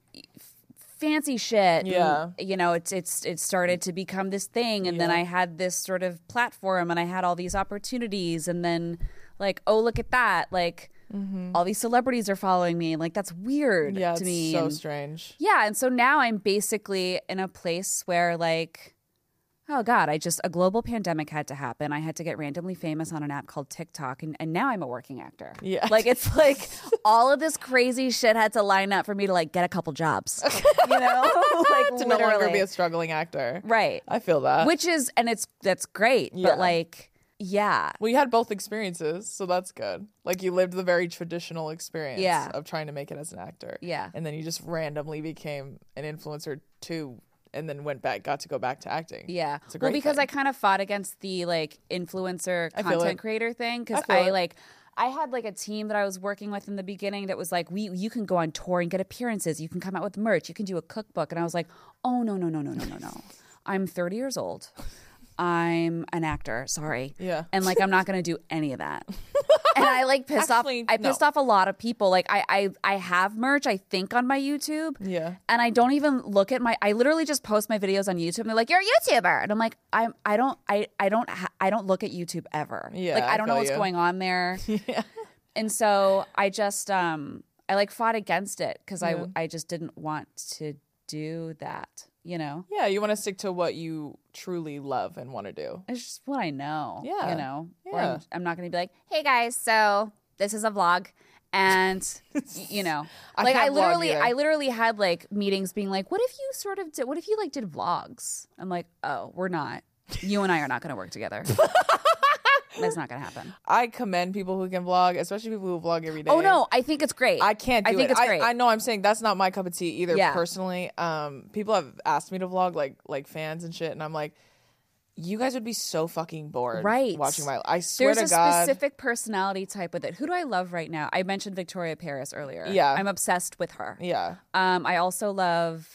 fancy shit. Yeah. And, you know, it started to become this thing, and then I had this sort of platform, and I had all these opportunities, and then like, oh, look at that, like all these celebrities are following me, like that's weird to me. So strange. Yeah, and so now I'm basically in a place where like, oh God, a global pandemic had to happen. I had to get randomly famous on an app called TikTok, and now I'm a working actor. Yeah. Like it's like all of this crazy shit had to line up for me to like get a couple jobs. You know? Like To no longer be a struggling actor. Right. I feel that. That's great. Yeah. But like, yeah. Well, you had both experiences, so that's good. Like you lived the very traditional experience of trying to make it as an actor. Yeah. And then you just randomly became an influencer too, and then got to go back to acting. Yeah. It's a great because thing. I kind of fought against the like influencer content creator thing, because I had like a team that I was working with in the beginning that was like, you can go on tour and get appearances, you can come out with merch, you can do a cookbook, and I was like, oh no. I'm 30 years old. I'm an actor, sorry. Yeah. And like I'm not gonna do any of that. And I like pissed off a lot of people. Like I have merch, I think, on my YouTube. Yeah. And I don't even look at I literally just post my videos on YouTube, and they're like, "You're a YouTuber." And I'm like, I don't look at YouTube ever. Yeah. Like I don't know what's going on there. Yeah. And so I just I like fought against it because I just didn't want to do that, you know? Yeah, you want to stick to what you truly love and want to do. It's just what I know. Yeah. You know? Yeah. Or I'm not going to be like, hey guys, so this is a vlog. And, you know, like I literally had like meetings being like, what if you like did vlogs? I'm like, oh, we're not. You and I are not going to work together. That's not going to happen. I commend people who can vlog, especially people who vlog every day. Oh, no. I think it's great. I can't do it. I think it's great. I know I'm saying that's not my cup of tea either, personally. People have asked me to vlog, like fans and shit, and I'm like, you guys would be so fucking bored watching my... I swear to God. There's a specific personality type with it. Who do I love right now? I mentioned Victoria Paris earlier. Yeah. I'm obsessed with her. Yeah. I also love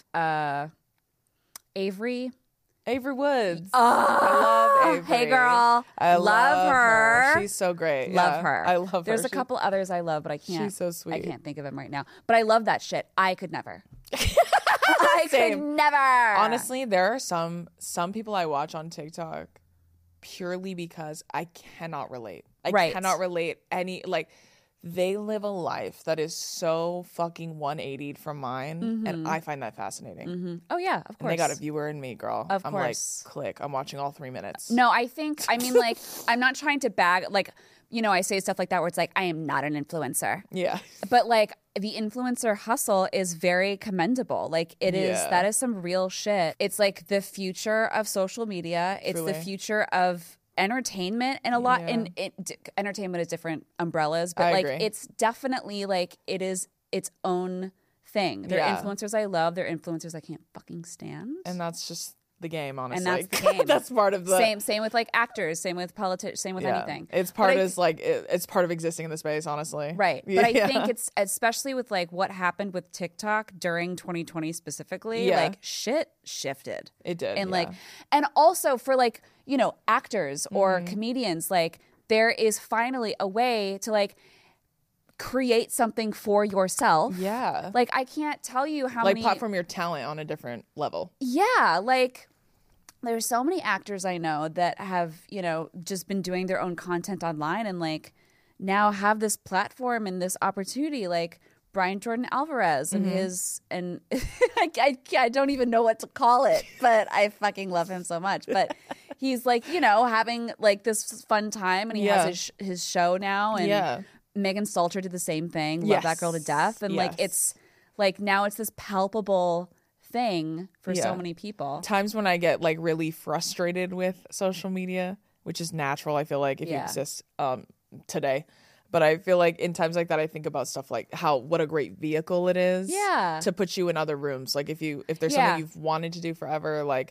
Avery. Avery Woods. I love Avery. Hey, girl. I love her. She's so great. Love her. I love her. There's a couple others I love, but I can't. She's so sweet. I can't think of them right now. But I love that shit. I could never. I could never. Honestly, there are some people I watch on TikTok purely because I cannot relate. I cannot relate any, like, they live a life that is so fucking 180'd from mine, and I find that fascinating. Mm-hmm. Oh, yeah, of course. And they got a viewer in me, girl. Of I'm course. like, click. I'm watching all 3 minutes. No, I mean, like, I'm not trying to bag, like, you know, I say stuff like that where it's like, I am not an influencer. Yeah. But, like, the influencer hustle is very commendable. Like, it is, that is some real shit. It's like the future of social media. It's the future of entertainment, and a lot entertainment is different umbrellas, but like agree. It's definitely like it is its own thing. There are influencers I love, there are influencers I can't fucking stand, and that's just the game, honestly. And that's the game. That's part of the same with like actors, same with politicians, same with anything. It's part of it's part of existing in the space, honestly. Right. But I think it's especially with like what happened with TikTok during 2020 specifically, like shit shifted. It did. And like, and also for like, you know, actors or comedians, like there is finally a way to like create something for yourself. Yeah. Like I can't tell you how like many platform your talent on a different level. Yeah, like there's so many actors I know that have, you know, just been doing their own content online and like now have this platform and this opportunity, like Brian Jordan Alvarez and his, and I don't even know what to call it, but I fucking love him so much. But he's like, you know, having like this fun time, and he has his show now, and Megan Stalter did the same thing. Love that girl to death. And like, it's like now it's this palpable thing for so many people. Times when I get like really frustrated with social media, which is natural, I feel like, if you exist today. But I feel like in times like that, I think about stuff like what a great vehicle it is to put you in other rooms. Like if there's something you've wanted to do forever, like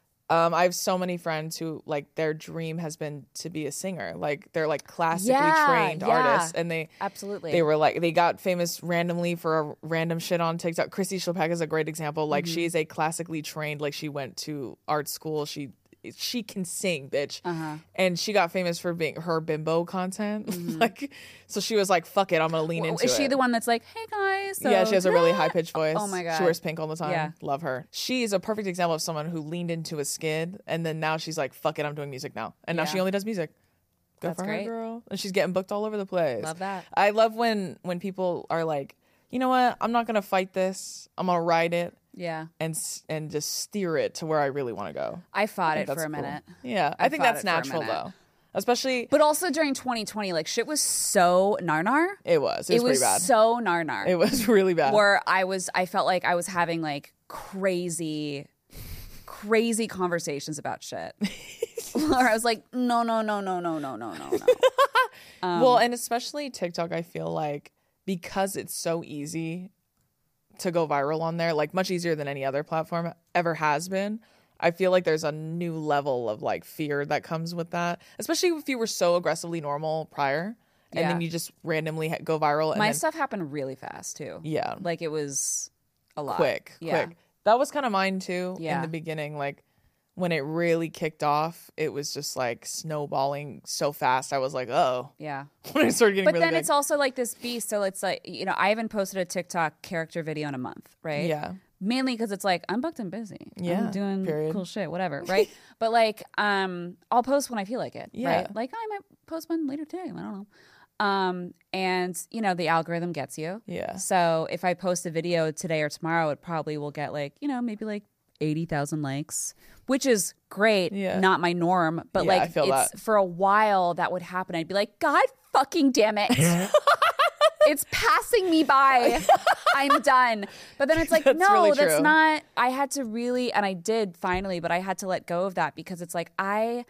I have so many friends who like their dream has been to be a singer. Like they're like classically trained artists, and they were like they got famous randomly for a random shit on TikTok. Chrissy Schlepak is a great example. Like she's a classically trained, like she went to art school. She can sing, bitch. And she got famous for being her bimbo content. Like, so she was like, fuck it, I'm gonna lean into it. Is she the one that's like, hey guys? So yeah, she has a really high pitched voice. Oh my God. She wears pink all the time. Yeah. Love her. She's a perfect example of someone who leaned into a skid, and then now she's like, fuck it, I'm doing music now. And now she only does music. Good for her, girl. And she's getting booked all over the place. Love that. I love when people are like, you know what, I'm not gonna fight this. I'm gonna ride it. Yeah. And just steer it to where I really want to go. I fought it for a minute. Yeah. I think that's natural though. Especially But also during 2020, like shit was so nar. It was pretty bad. So nar. It was really bad. Where I felt like I was having like crazy conversations about shit. Where I was like, no. Well, and especially TikTok, I feel like because it's so easy to go viral on there, like much easier than any other platform ever has been. I feel like there's a new level of like fear that comes with that, especially if you were so aggressively normal prior and then you just randomly go viral. And my stuff happened really fast too. Yeah. Like it was a lot. Quick. That was kind of mine too in the beginning. Like when it really kicked off, it was just like snowballing so fast. I was like, oh. Yeah. When I started getting But really then big. it's also like this beast. So it's like, you know, I haven't posted a TikTok character video in a month, right? Yeah. Mainly because it's like, I'm booked and busy. Yeah. I'm doing cool shit, whatever, right? But like, I'll post when I feel like it, right? Like I might post one later today. I don't know. And you know, the algorithm gets you. Yeah. So if I post a video today or tomorrow, it probably will get like, you know, maybe like 80,000 likes, which is great. Yeah. Not my norm, but like I feel it's that. for a while that would happen. I'd be like, God fucking damn it. It's passing me by. I'm done. But then it's like, That's no, really that's true. not. I had to really, and I did finally, but I had to let go of that because it's like, I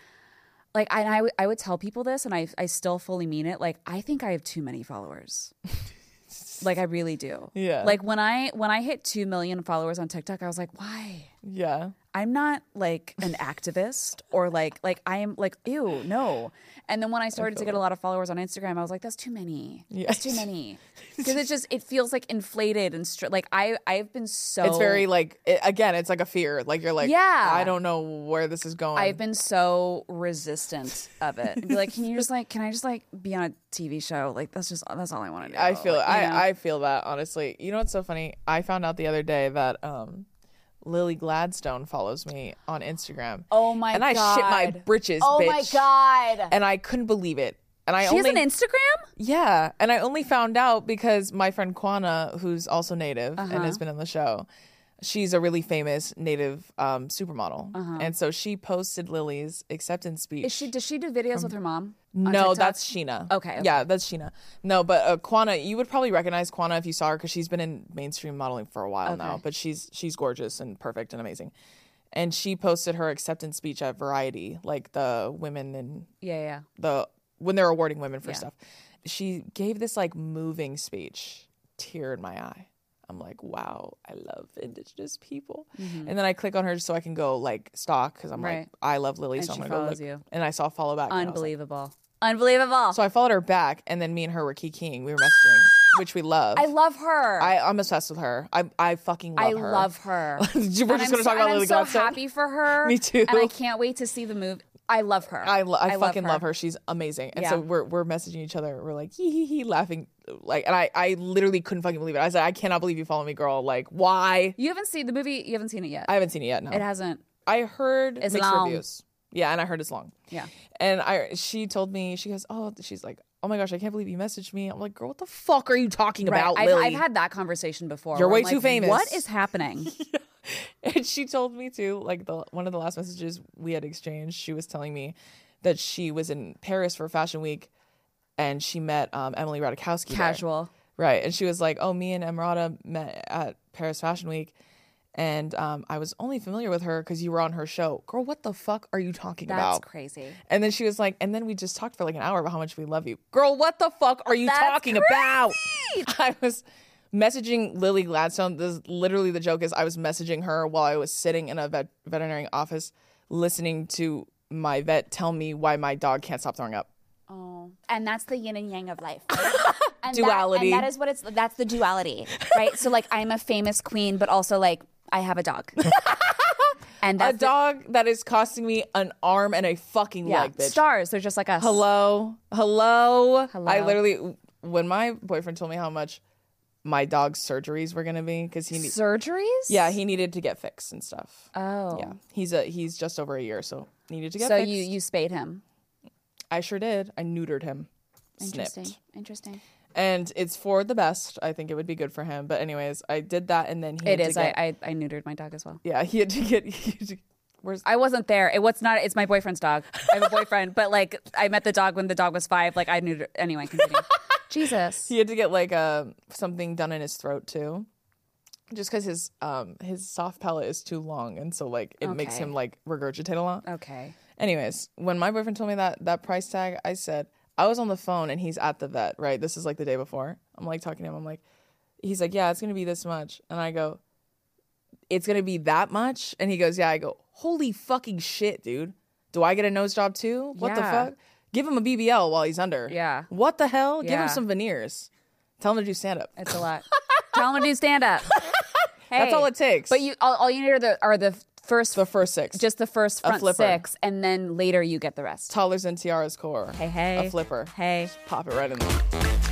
would tell people this and I still fully mean it. Like, I think I have too many followers. Like, I really do. Yeah. Like when I hit 2 million followers on TikTok, I was like, why? Yeah. I'm not like an activist or like I am like, ew, no. And then when I started to get a lot of followers on Instagram, I was like, that's too many. Yeah. That's too many. Because it feels like inflated and like I've been so. It's very like, again, it's like a fear. Like you're like, yeah, I don't know where this is going. I've been so resistant of it. And be like, can I just like be on a TV show? Like that's all I want to do. I feel like, I feel that, honestly. You know what's so funny? I found out the other day that Lily Gladstone follows me on Instagram. Oh my God. And I shit my britches, oh bitch. My God. And I couldn't believe it. And She has an Instagram? Yeah. And I only found out because my friend Kwana, who's also native and has been on the show, she's a really famous native supermodel. And so she posted Lily's acceptance speech. Does she do videos with her mom? No, that's Sheena. Okay. Yeah, that's Sheena. No, but Kwana, you would probably recognize Kwana if you saw her because she's been in mainstream modeling for a while now. But she's gorgeous and perfect and amazing. And she posted her acceptance speech at Variety, like the women in when they're awarding women for stuff. She gave this like moving speech, tear in my eye. I'm like, wow, I love indigenous people. And then I click on her so I can go like stalk because I'm like, I love Lily, and so I'm she gonna go look. follows you. And I saw follow back. Unbelievable. Unbelievable. So I followed her back, and then me and her were kikiing. We were messaging, which we love. I love her. I'm obsessed with her. I fucking love her. I love her. We're just going to talk about Lily Gladstone. I'm so happy for her. Me too. And I can't wait to see the movie. I love her. I fucking love her. She's amazing. And so we're messaging each other. We're like, hee hee hee, laughing. Like, and I literally couldn't fucking believe it. I said, I cannot believe you follow me, girl. Like, why? You haven't seen the movie? You haven't seen it yet? I haven't seen it yet, no. It hasn't. I heard it's mixed long. reviews. Yeah, and I heard it's long. Yeah. And she told me, she's like, oh my gosh, I can't believe you messaged me. I'm like, girl, what the fuck are you talking about, Lily? I've had that conversation before. You're way too famous. What is happening? And she told me too, like one of the last messages we had exchanged, she was telling me that she was in Paris for Fashion Week and she met Emily Ratajkowski. Casual. There. Right. And she was like, oh, me and Emrata met at Paris Fashion Week. And I was only familiar with her because you were on her show. Girl, what the fuck are you talking about? That's crazy. And then she was like, and then we just talked for like an hour about how much we love you. Girl, what the fuck are you talking about? I was messaging Lily Gladstone. This literally the joke is I was messaging her while I was sitting in a veterinary office listening to my vet tell me why my dog can't stop throwing up. Oh, and that's the yin and yang of life. And duality. That is what that's the duality, right? So like I'm a famous queen, but also like I have a dog. And that's a dog that is costing me an arm and a fucking leg, bitch. Stars, they're just like us. Hello. I literally, when my boyfriend told me how much my dog's surgeries were gonna be, because surgeries? Yeah, he needed to get fixed and stuff. Oh. Yeah. He's just over a year, so needed to get fixed. So you spayed him. I sure did. I neutered him. Interesting. And it's for the best. I think it would be good for him. But anyways, I did that, and then I neutered my dog as well. Yeah, he had to get. I wasn't there. It's my boyfriend's dog. I have a boyfriend, but like I met the dog when the dog was 5. Like I neutered. Anyway, continue. Jesus. He had to get like something done in his throat too, just because his soft palate is too long, and so like it makes him like regurgitate a lot. Okay. Anyways, when my boyfriend told me that price tag, I said. I was on the phone and he's at the vet, right? This is like the day before. I'm like talking to him. I'm like, he's like, yeah, it's going to be this much. And I go, it's going to be that much? And he goes, yeah. I go, holy fucking shit, dude. Do I get a nose job too? What the fuck? Give him a BBL while he's under. Yeah. What the hell? Yeah. Give him some veneers. Tell him to do stand up. It's a lot. Tell him to do stand up. Hey, that's all it takes. But all you need are the first 6. Just the first front 6, and then later you get the rest. Toddlers and Tiara's core. Hey. A flipper. Hey. Just pop it right in there.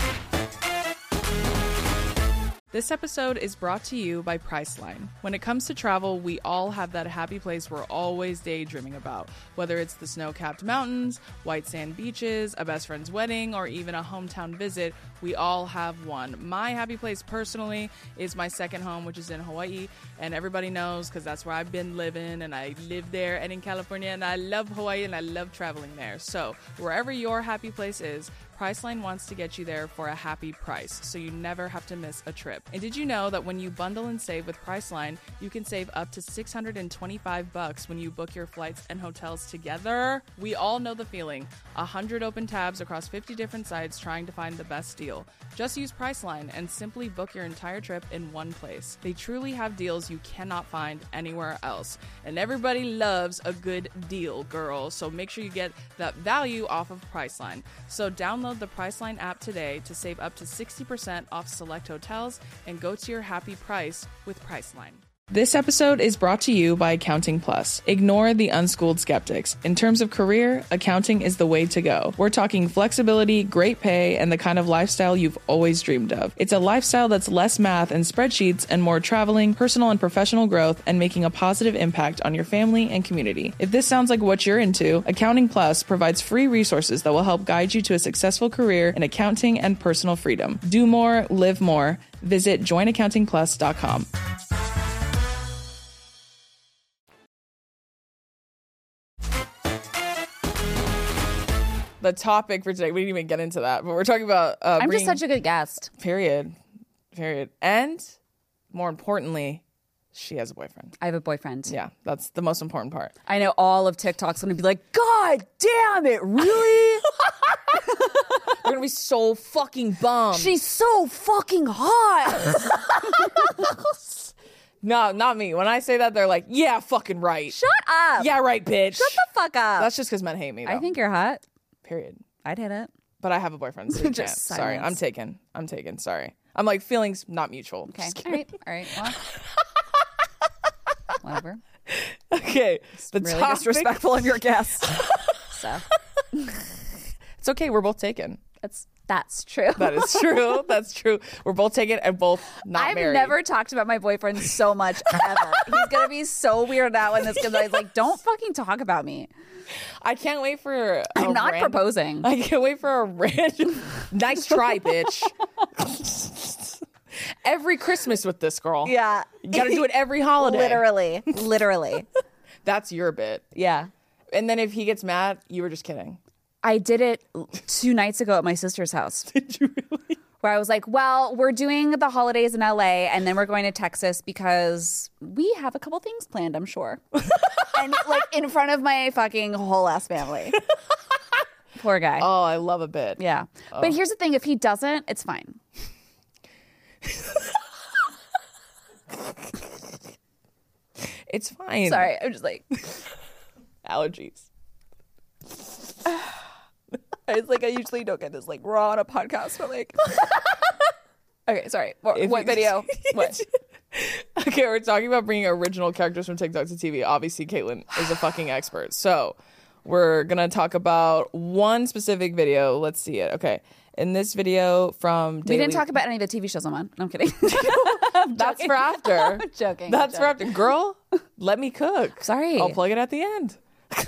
This episode is brought to you by Priceline. When it comes to travel, we all have that happy place we're always daydreaming about. Whether it's the snow-capped mountains, white sand beaches, a best friend's wedding, or even a hometown visit, we all have one. My happy place personally is my second home, which is in Hawaii. And everybody knows because that's where I've been living, and I live there and in California, and I love Hawaii and I love traveling there. So wherever your happy place is, Priceline wants to get you there for a happy price, so you never have to miss a trip. And did you know that when you bundle and save with Priceline, you can save up to $625 when you book your flights and hotels together? We all know the feeling. 100 open tabs across 50 different sites trying to find the best deal. Just use Priceline and simply book your entire trip in one place. They truly have deals you cannot find anywhere else. And everybody loves a good deal, girl. So make sure you get that value off of Priceline. So download the Priceline app today to save up to 60% off select hotels and go to your happy price with Priceline. This episode is brought to you by Accounting Plus. Ignore the unschooled skeptics. In terms of career, accounting is the way to go. We're talking flexibility, great pay, and the kind of lifestyle you've always dreamed of. It's a lifestyle that's less math and spreadsheets and more traveling, personal and professional growth, and making a positive impact on your family and community. If this sounds like what you're into, Accounting Plus provides free resources that will help guide you to a successful career in accounting and personal freedom. Do more, live more. Visit joinaccountingplus.com. The topic for today, we didn't even get into that, but we're talking about I'm just such a good guest. Period. And more importantly, She has a boyfriend. I have a boyfriend. Yeah, that's the most important part. I know all of TikTok's going to be like, God damn it, really? They're going to be so fucking bummed. She's so fucking hot. No, not me. When I say that, they're like, yeah, fucking right. Shut up. Yeah, right, bitch. Shut the fuck up. That's just because men hate me, though. I think you're hot. Period. I'd hit it. But I have a boyfriend, so you can't. Just Sorry, I'm taken. Sorry. I'm like, feelings not mutual. Okay. Just All right. Well, whatever. Okay. The Really topic. disrespectful of your guest. So It's okay. We're both taken. that's true. That is true. That's true. We're both taken and both not I've married. never talked about my boyfriend so much ever. He's gonna be so weirded out when this because I was like, don't fucking talk about me. I can't wait for. I'm not proposing. I can't wait for a random. Nice try, bitch. Every Christmas with this girl. Yeah. You gotta do it every holiday. Literally. That's your bit. Yeah. And then if he gets mad, you were just kidding. I did it 2 nights ago at my sister's house. Did you really? Where I was like, well, we're doing the holidays in LA and then we're going to Texas because we have a couple things planned, I'm sure. And like in front of my fucking whole ass family. Poor guy. Oh, I love a bit. Yeah. Oh. But here's the thing. If he doesn't, it's fine. It's fine. Sorry. I'm just like. Allergies. It's like I usually don't get this like raw on a podcast, but like. Okay, sorry. What video? What? Okay, we're talking about bringing original characters from TikTok to TV. Obviously, Caitlin is a fucking expert. So we're going to talk about one specific video. Let's see it. Okay. In this video from We didn't talk about any of the TV shows I'm on. No, I'm kidding. That's for after. I'm joking. That's for after. Girl, let me cook. Sorry. I'll plug it at the end.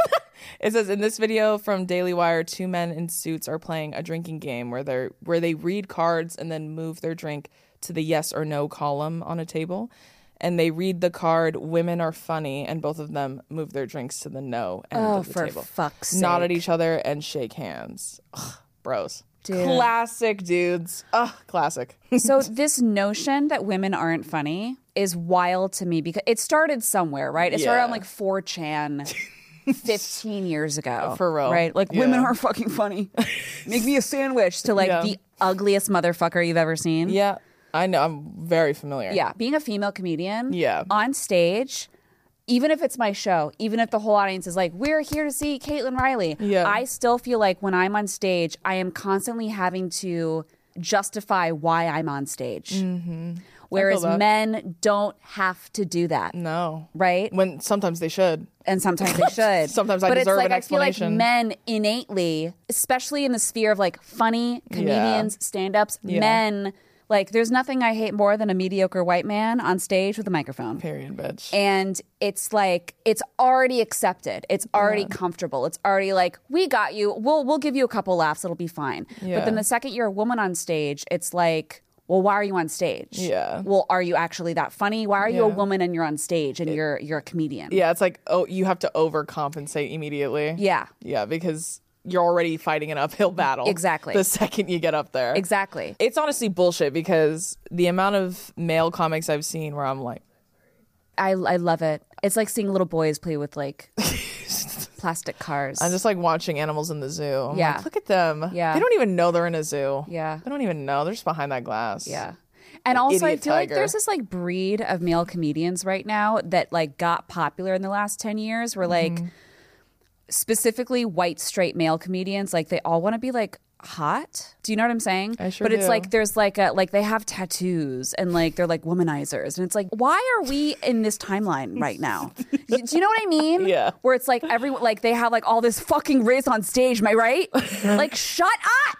It says, in this video from Daily Wire, 2 men in suits are playing a drinking game where they read cards and then move their drink to the yes or no column on a table. And they read the card, women are funny, and both of them move their drinks to the no end of the table. Oh, for fuck's sake. Nod at each other and shake hands. Ugh, bros. Dude. Classic dudes. Ugh, classic. So this notion that women aren't funny is wild to me because it started somewhere, right? It started on like 4chan 15 years ago. For real. Right? Like, women are fucking funny. Make me a sandwich to like the ugliest motherfucker you've ever seen. Yeah, I know. I'm very familiar. Yeah. Being a female comedian on stage, even if it's my show, even if the whole audience is like, we're here to see Caitlin Riley, I still feel like when I'm on stage, I am constantly having to justify why I'm on stage. Mm-hmm. Whereas men don't have to do that. No. Right? When sometimes they should. And sometimes they should. Sometimes I deserve an explanation. I feel like men innately, especially in the sphere of like funny comedians, stand-ups, men, like there's nothing I hate more than a mediocre white man on stage with a microphone. Period, bitch. And it's like, it's already accepted. It's already comfortable. It's already like, we got you. We'll give you a couple laughs. It'll be fine. Yeah. But then the second you're a woman on stage, it's like, well, why are you on stage? Yeah. Well, are you actually that funny? Why are you a woman and you're on stage and you're a comedian? Yeah, it's like, oh, you have to overcompensate immediately. Yeah. Yeah, because you're already fighting an uphill battle. Exactly. The second you get up there. Exactly. It's honestly bullshit because the amount of male comics I've seen where I'm like, I love it. It's like seeing little boys play with like plastic cars. I'm just like watching animals in the zoo. I'm Yeah. like, look at them. Yeah. They don't even know they're in a zoo. Yeah. They don't even know. They're just behind that glass. Yeah. And also I Idiot feel like tiger. there's this like breed of male comedians right now that like got popular in the last 10 years where like specifically white straight male comedians, like they all want to be like hot. Do you know what I'm saying? I sure But it's do. like there's like a like they have tattoos and like they're like womanizers and it's like why are we in this timeline right now? Do you know what I mean? Yeah. Where it's like everyone like they have like all this fucking race on stage. Am I right? Like shut up!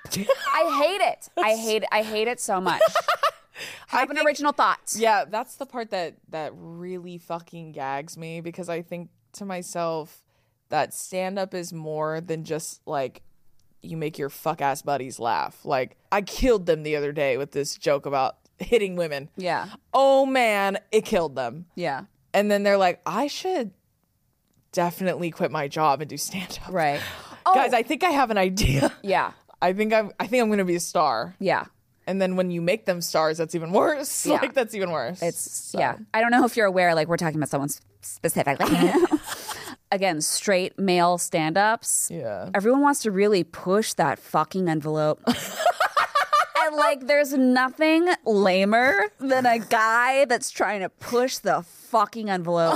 I hate it. I hate it so much. Have an original thought. Yeah, that's the part that really fucking gags me because I think to myself that stand-up is more than just like you make your fuck-ass buddies laugh. Like, I killed them the other day with this joke about hitting women. Yeah. Oh, man, it killed them. Yeah. And then they're like, I should definitely quit my job and do stand-up. Right. Guys, I think I have an idea. Yeah. I think I'm going to be a star. Yeah. And then when you make them stars, that's even worse. Yeah. Like, that's even worse. Yeah. I don't know if you're aware, like, we're talking about someone specifically. Again, straight male stand-ups. Yeah. Everyone wants to really push that fucking envelope. And, like, there's nothing lamer than a guy that's trying to push the fucking envelope.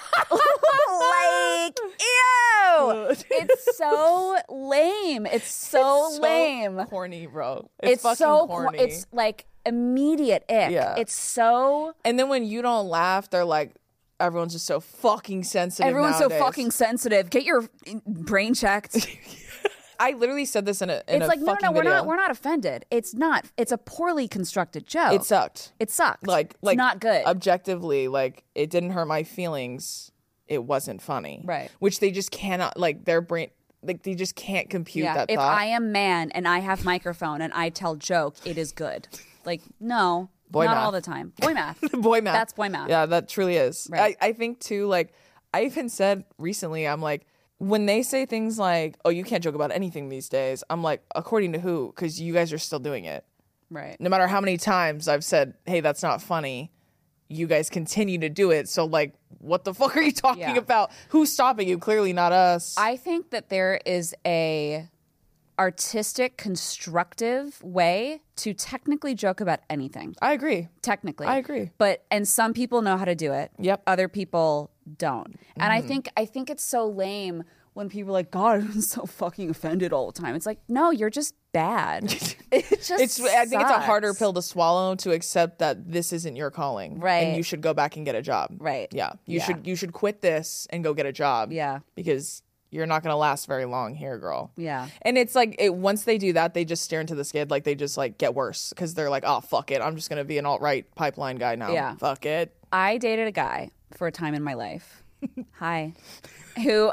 Like, ew! It's so lame. It's so lame. Corny, bro. It's fucking so corny. It's like immediate ick. Yeah. It's so. And then when you don't laugh, they're like, everyone's just so fucking sensitive. Everyone's nowadays. so fucking sensitive. Get your brain checked. I literally said this in a It's like fucking no, video. we're not offended. It's not. It's a poorly constructed joke. It sucked. It sucked. Like it's not good. Objectively, like, it didn't hurt my feelings. It wasn't funny. Right. Which they just cannot, like, their brain, like, they just can't compute that if thought. I am man and I have microphone and I tell joke, it is good. Like, no, Boy not math. all the time. Boy math. Boy math. That's boy math. Yeah, that truly is. Right. I think too, like, I even said recently, I'm like, when they say things like, oh, you can't joke about anything these days, I'm like, according to who? Because you guys are still doing it. Right. No matter how many times I've said, hey, that's not funny, you guys continue to do it. So, like, what the fuck are you talking about? Who's stopping you? Clearly not us. I think that there is a artistic, constructive way to technically joke about anything. I agree. Technically. I agree. And some people know how to do it. Yep. Other people don't. And I think it's so lame when people are like, God, I'm so fucking offended all the time. It's like, no, you're just bad. It just I think it's a sucks. harder pill to swallow to accept that this isn't your calling. Right. And you should go back and get a job. Right. Yeah. You Yeah. should quit this and go get a job. Yeah. Because you're not going to last very long here, girl. Yeah. And it's like, once they do that, they just stare into the skid. Like, they just, like, get worse. Because they're like, oh, fuck it. I'm just going to be an alt-right pipeline guy now. Yeah. Fuck it. I dated a guy for a time in my life. Hi. Who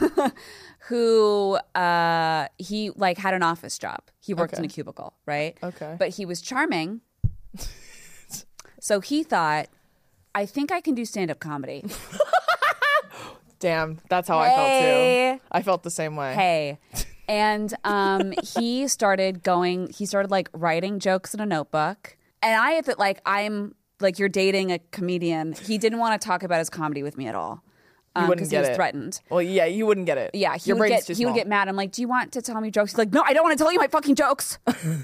he like had an office job. He worked in a cubicle, right? Okay. But he was charming. So he thought, I think I can do stand-up comedy. Damn. That's how I felt, too. I felt the same way. Hey. And he started like writing jokes in a notebook. And I thought, like, I'm like, you're dating a comedian. He didn't want to talk about his comedy with me at all. You wouldn't Because get he was it. threatened. Well, yeah, you wouldn't get it. Yeah, Your brain's too he would small. get mad. I'm like, do you want to tell me jokes? He's like, no, I don't want to tell you my fucking jokes.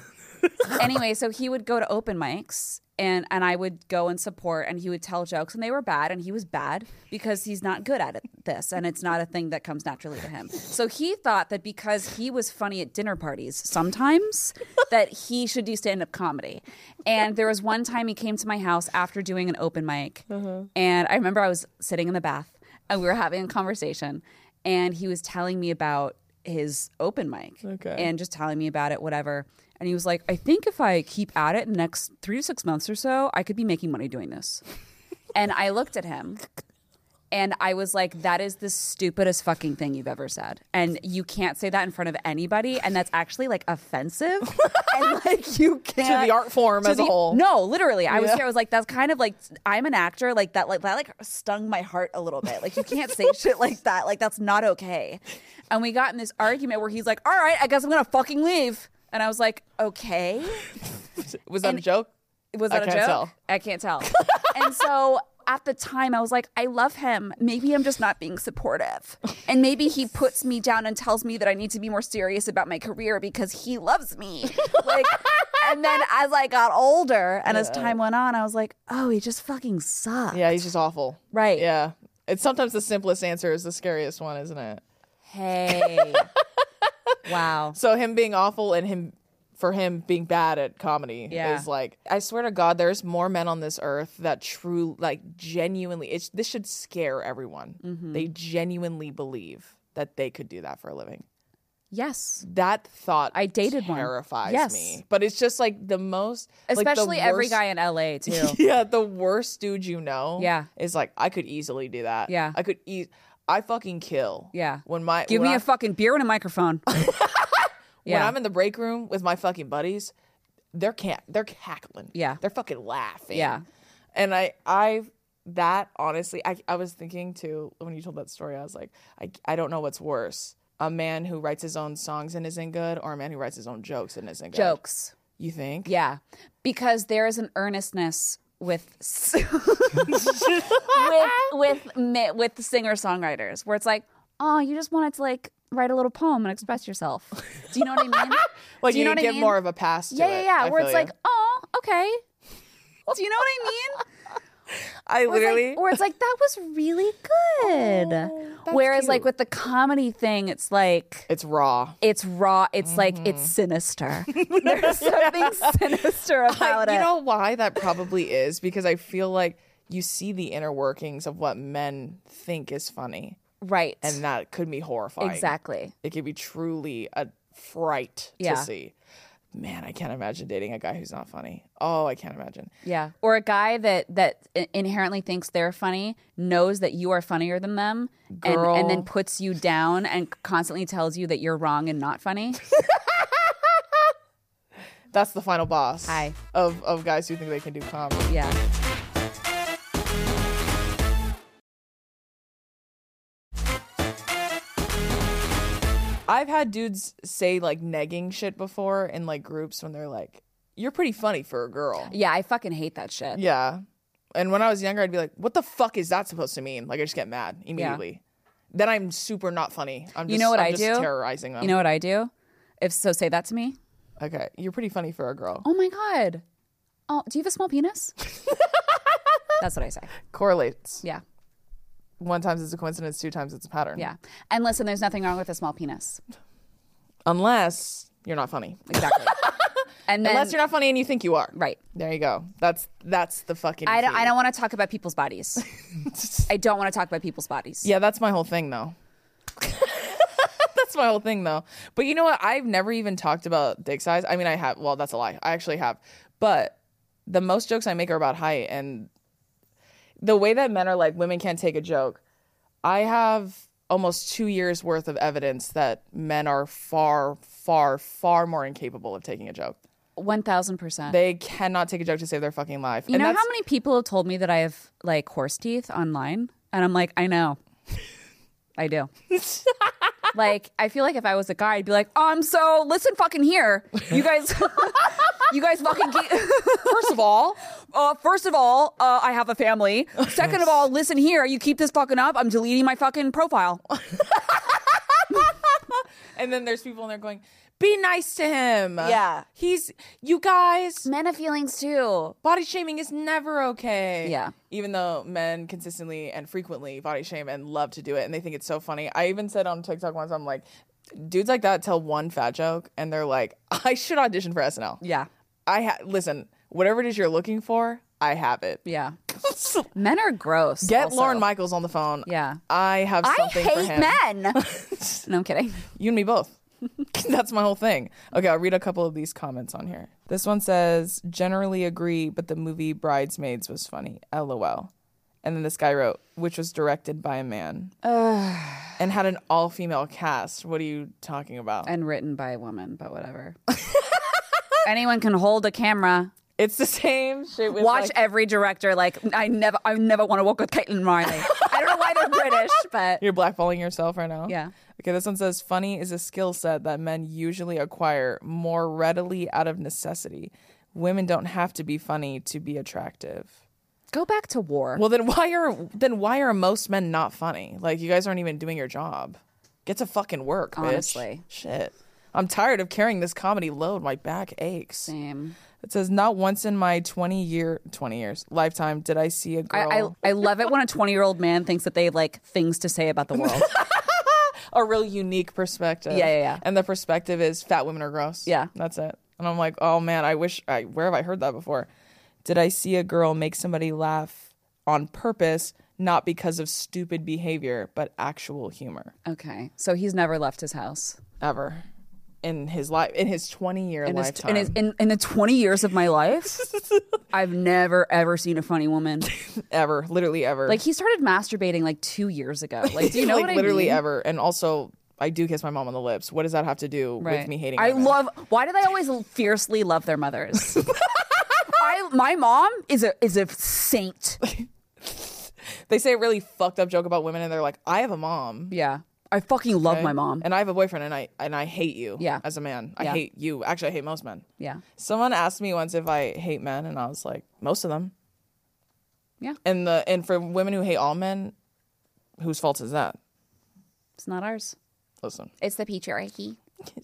Anyway, so he would go to open mics and I would go and support and he would tell jokes and they were bad and he was bad because he's not good at this and it's not a thing that comes naturally to him. So he thought that because he was funny at dinner parties sometimes that he should do stand-up comedy. And there was one time he came to my house after doing an open mic and I remember I was sitting in the bath and we were having a conversation and he was telling me about his open mic and just telling me about it, whatever. And he was like, I think if I keep at it in the next 3 to 6 months or so, I could be making money doing this. And I looked at him and I was like, that is the stupidest fucking thing you've ever said. And you can't say that in front of anybody. And that's actually like offensive. And like you can't. To the art form as a whole. No, literally. I was like, that's kind of like, I'm an actor. Like that stung my heart a little bit. Like you can't say shit like that. Like that's not okay. And we got in this argument where he's like, all right, I guess I'm going to fucking leave. And I was like, okay. Was that a joke? Was that a joke? Tell. I can't tell. And so at the time, I was like, I love him. Maybe I'm just not being supportive. And maybe he puts me down and tells me that I need to be more serious about my career because he loves me. Like, and then as I got older and as time went on, I was like, oh, he just fucking sucks. Yeah, he's just awful. Right. Yeah. It's sometimes the simplest answer is the scariest one, isn't it? Hey. Wow. So him being awful and him being bad at comedy is like, I swear to God, there's more men on this earth that genuinely, this should scare everyone. Mm-hmm. They genuinely believe that they could do that for a living. Yes. That thought I dated one. terrifies me. But it's just like the most, especially like the every worst, guy in LA too. Yeah, the worst dude is like, I could easily do that. Yeah. I fucking kill. Yeah. Give me a fucking beer and a microphone. When I'm in the break room with my fucking buddies, they're cackling. Yeah. They're fucking laughing. Yeah. And honestly, I was thinking too, when you told that story, I was like, I don't know what's worse. A man who writes his own songs and isn't good, or a man who writes his own jokes and isn't good. Jokes. You think? Yeah, because there is an earnestness with with singer songwriters where it's like, oh, you just wanted to like write a little poem and express yourself. Do you know what I mean? Like Do you know you what give I mean? more of a pass to it. Yeah. I Where feel it's you. like, oh, okay. Do you know what I mean? I literally. Or it's like, that was really good. that's Whereas cute. like with the comedy thing, it's like, It's raw. it's raw. It's like, it's sinister. There's something sinister about it. You know why that probably is? Because I feel like you see the inner workings of what men think is funny. Right. And that could be horrifying. Exactly. It could be truly a fright Yeah. to see. Man, I can't imagine dating a guy who's not funny. Oh, I can't imagine. Yeah. Or a guy that inherently thinks they're funny, knows that you are funnier than them, and then puts you down and constantly tells you that you're wrong and not funny. That's the final boss. Hi. Of guys who think they can do comedy. Yeah. I've had dudes say like negging shit before in like groups when they're like, "You're pretty funny for a girl." Yeah, I fucking hate that shit. Yeah. And when I was younger, I'd be like, "What the fuck is that supposed to mean?" Like I just get mad immediately. Then I'm super not funny. I'm just, You know what I'm I just do? terrorizing them. You know what I do? If so, say that to me. Okay, you're pretty funny for a girl. Oh my God. Oh, do you have a small penis? That's what I say. Correlates. Yeah. One times it's a coincidence, two times it's a pattern. Yeah. And listen, there's nothing wrong with a small penis. Unless you're not funny. Exactly. And then, Unless you're not funny and you think you are. right. There you go. That's the fucking I key. don't want to talk about people's bodies. I don't want to talk about people's bodies. Yeah, that's my whole thing though. That's my whole thing though. But you know what? I've never even talked about dick size. I mean, I have. Well, that's a lie. I actually have. But the most jokes I make are about height, and the way that men are like, women can't take a joke. I have almost 2 years worth of evidence that men are far, far, far more incapable of taking a joke. 1,000%. They cannot take a joke to save their fucking life. You know how many people have told me that I have like horse teeth online? And I'm like, I know. I do. Like, I feel like if I was a guy, I'd be like, so listen fucking here. You guys fucking First of all, I have a family. Second of all, listen here. You keep this fucking up, I'm deleting my fucking profile. And then there's people in there going, be nice to him. Yeah. You guys, Men have feelings too. body shaming is never okay. Yeah. Even though men consistently and frequently body shame and love to do it, and they think it's so funny. I even said on TikTok once, I'm like, dudes like that tell one fat joke and they're like, I should audition for SNL. Yeah. Listen, whatever it is you're looking for, I have it. Yeah. Men are gross. Get also. Lauren Michaels on the phone. Yeah. I have something for him. men. No, I'm kidding. You and me both. That's my whole thing. Okay, I'll read a couple of these comments on here. This one says, generally agree, but the movie Bridesmaids was funny. LOL. And then this guy wrote, which was directed by a man. And had an all-female cast. What are you talking about? And written by a woman, but whatever. Anyone can hold a camera. It's the same shit with Watch like, every director. Like, I never want to work with Caitlin Riley. I don't know why they're British, but You're blackballing yourself right now? yeah. Okay, this one says, funny is a skill set that men usually acquire more readily out of necessity. Women don't have to be funny to be attractive. Go back to war. Well, then why are most men not funny? Like, you guys aren't even doing your job. Get to fucking work, bitch. Honestly. Shit. I'm tired of carrying this comedy load. My back aches. Same. It says, not once in my 20 years lifetime did I see a girl. I love it when a 20-year-old man thinks that they have like things to say about the world. A real unique perspective. Yeah. And the perspective is fat women are gross. Yeah. That's it. And I'm like, oh man, where have I heard that before? Did I see a girl make somebody laugh on purpose, not because of stupid behavior, but actual humor? Okay. So he's never left his house. Ever. In his life, in his 20-year lifetime. In the 20 years of my life, I've never, ever seen a funny woman. Ever. Literally ever. Like, he started masturbating like 2 years ago. Like, do you know like, what I literally mean? ever. And also, I do kiss my mom on the lips. What does that have to do with me hating women? Why do they always fiercely love their mothers? My mom is a saint. They say a really fucked up joke about women and they're like, I have a mom. Yeah. I fucking love my mom. And I have a boyfriend, and I hate you. Yeah. As a man, I Yeah. hate you. Actually, I hate most men. Yeah. Someone asked me once if I hate men, and I was like, most of them. Yeah. And for women who hate all men, whose fault is that? It's not ours. Listen, It's the patriarchy.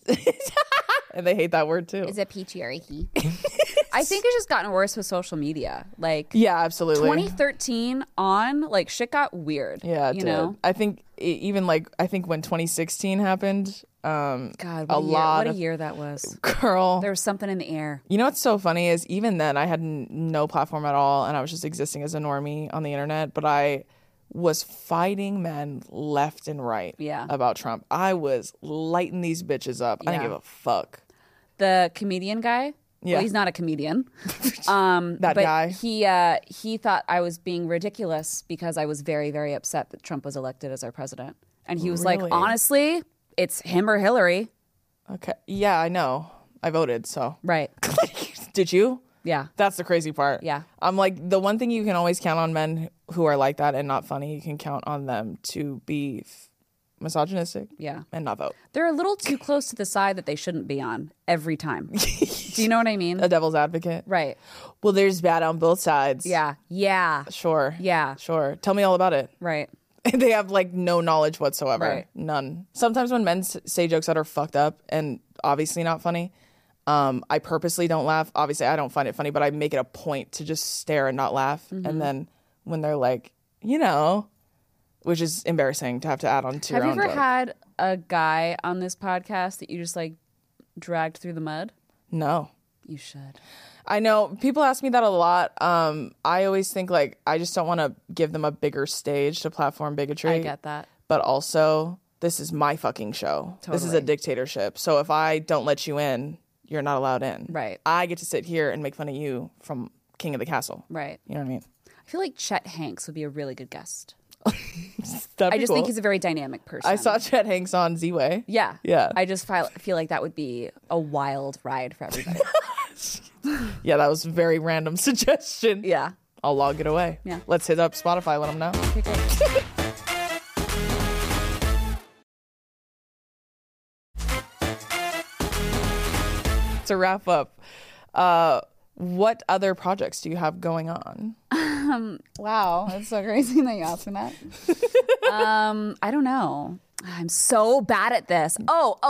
and they hate that word too. It's a patriarchy. I think it's just gotten worse with social media. Like, Yeah, absolutely. 2013 on, like, shit got weird. Yeah, it you did. know? I think I think when 2016 happened, God, what a year that was. girl. There was something in the air. You know what's so funny is even then I had no platform at all, and I was just existing as a normie on the internet. But I was fighting men left and right about Trump. I was lighting these bitches up. I didn't give a fuck. The comedian guy. Yeah. Well, he's not a comedian. That but guy. He thought I was being ridiculous because I was very, very upset that Trump was elected as our president. And he was like, Really? honestly, it's him or Hillary. Okay. Yeah, I know. I voted, so. Right. Did you? Yeah. That's the crazy part. Yeah. I'm like, the one thing you can always count on men who are like that and not funny, you can count on them to be misogynistic. Yeah. And not vote. They're a little too close to the side that they shouldn't be on every time. Do you know what I mean? A devil's advocate. Right. Well, there's bad on both sides. Yeah. Yeah. Sure. Yeah. Sure. Tell me all about it. Right. They have like no knowledge whatsoever. Right. None. Sometimes when men say jokes that are fucked up and obviously not funny, I purposely don't laugh. Obviously, I don't find it funny, but I make it a point to just stare and not laugh. Mm-hmm. And then when they're like, which is embarrassing to have to add on to your own Have you ever joke. had a guy on this podcast that you just like dragged through the mud? No. You should. I know people ask me that a lot. I always think like I just don't want to give them a bigger stage to platform bigotry. I get that. But also, this is my fucking show. This is a Totally. dictatorship. So if I don't let you in, you're not allowed in. Right. I get to sit here and make fun of you from King of the Castle. Right. You know what I mean? I feel like Chet Hanks would be a really good guest. That'd I be just cool. think he's a very dynamic person. I saw Chet Hanks on Z-Way. Yeah. Yeah. I just feel like that would be a wild ride for everybody. Yeah, that was a very random suggestion. Yeah. I'll log it away. Yeah. Let's hit up Spotify, let them know. Okay, great. To wrap up, what other projects do you have going on? Wow, that's so crazy that you asked me that. I don't know. I'm so bad at this.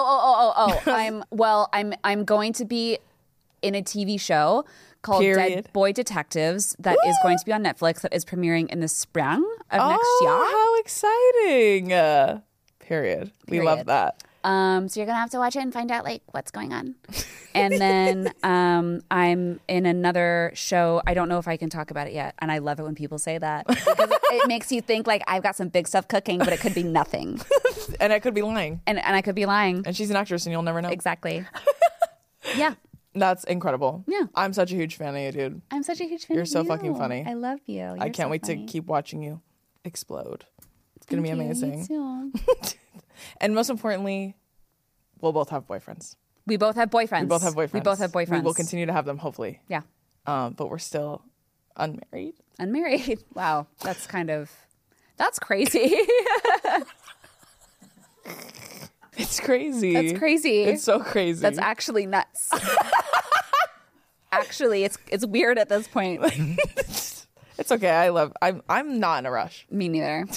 I'm going to be in a TV show called Period. Dead Boy Detectives that is going to be on Netflix that is premiering in the spring of next year. How exciting. Period. We love that. So you're gonna have to watch it and find out like what's going on. And then I'm in another show. I don't know if I can talk about it yet, and I love it when people say that because it makes you think like I've got some big stuff cooking, but it could be nothing, And I could be lying. and I could be lying. And she's an actress and you'll never know. Exactly. Yeah, That's incredible. Yeah. I'm such a huge fan of you, dude. I'm such a huge fan. You're of so you. fucking funny. I love you. I You're can't so wait funny. to keep watching you explode. It's going to be Thank you. amazing. You too. And most importantly, we'll both have boyfriends. We both have boyfriends. We both have boyfriends. We both have boyfriends. We will continue to have them, hopefully. Yeah. But we're still unmarried. Unmarried. Wow. That's crazy. It's crazy. That's crazy. It's so crazy. That's actually nuts. Actually, it's weird at this point. It's okay. I'm not in a rush. Me neither.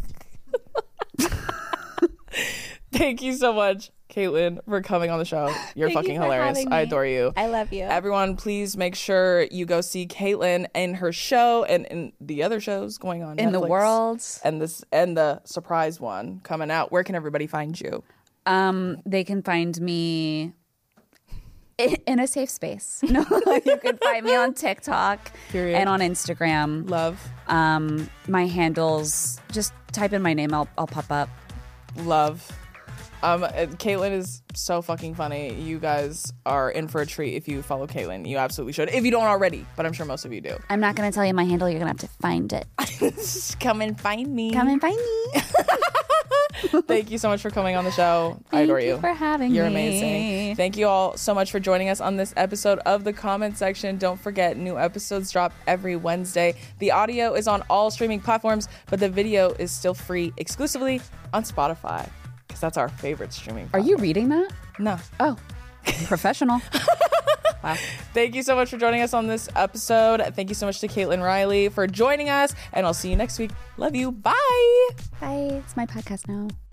Thank you so much, Caitlin, for coming on the show. You're Thank you fucking for hilarious. having I me. adore you. I love you. Everyone, please make sure you go see Caitlin in her show and in the other shows going on In the Netflix. world. And the surprise one coming out. Where can everybody find you? They can find me in a safe space. No, you can find me on TikTok Period. and on Instagram. Love. My handles, just type in my name, I'll pop up. Love. Caitlin is so fucking funny. You guys are in for a treat if you follow Caitlin. You absolutely should. If you don't already, but I'm sure most of you do. I'm not going to tell you my handle. You're going to have to find it. Come and find me. Come and find me. Thank you so much for coming on the show. I adore you. Thank you for having You're me. amazing. Thank you all so much for joining us on this episode of The Comment Section. Don't forget, new episodes drop every Wednesday. The audio is on all streaming platforms, but the video is still free exclusively on Spotify. that's our favorite streaming Are platform. you reading that? No. Oh, professional. Wow. Thank you so much for joining us on this episode. Thank you so much to Caitlin Riley for joining us, and I'll see you next week. Love you. Bye. Bye. It's my podcast now.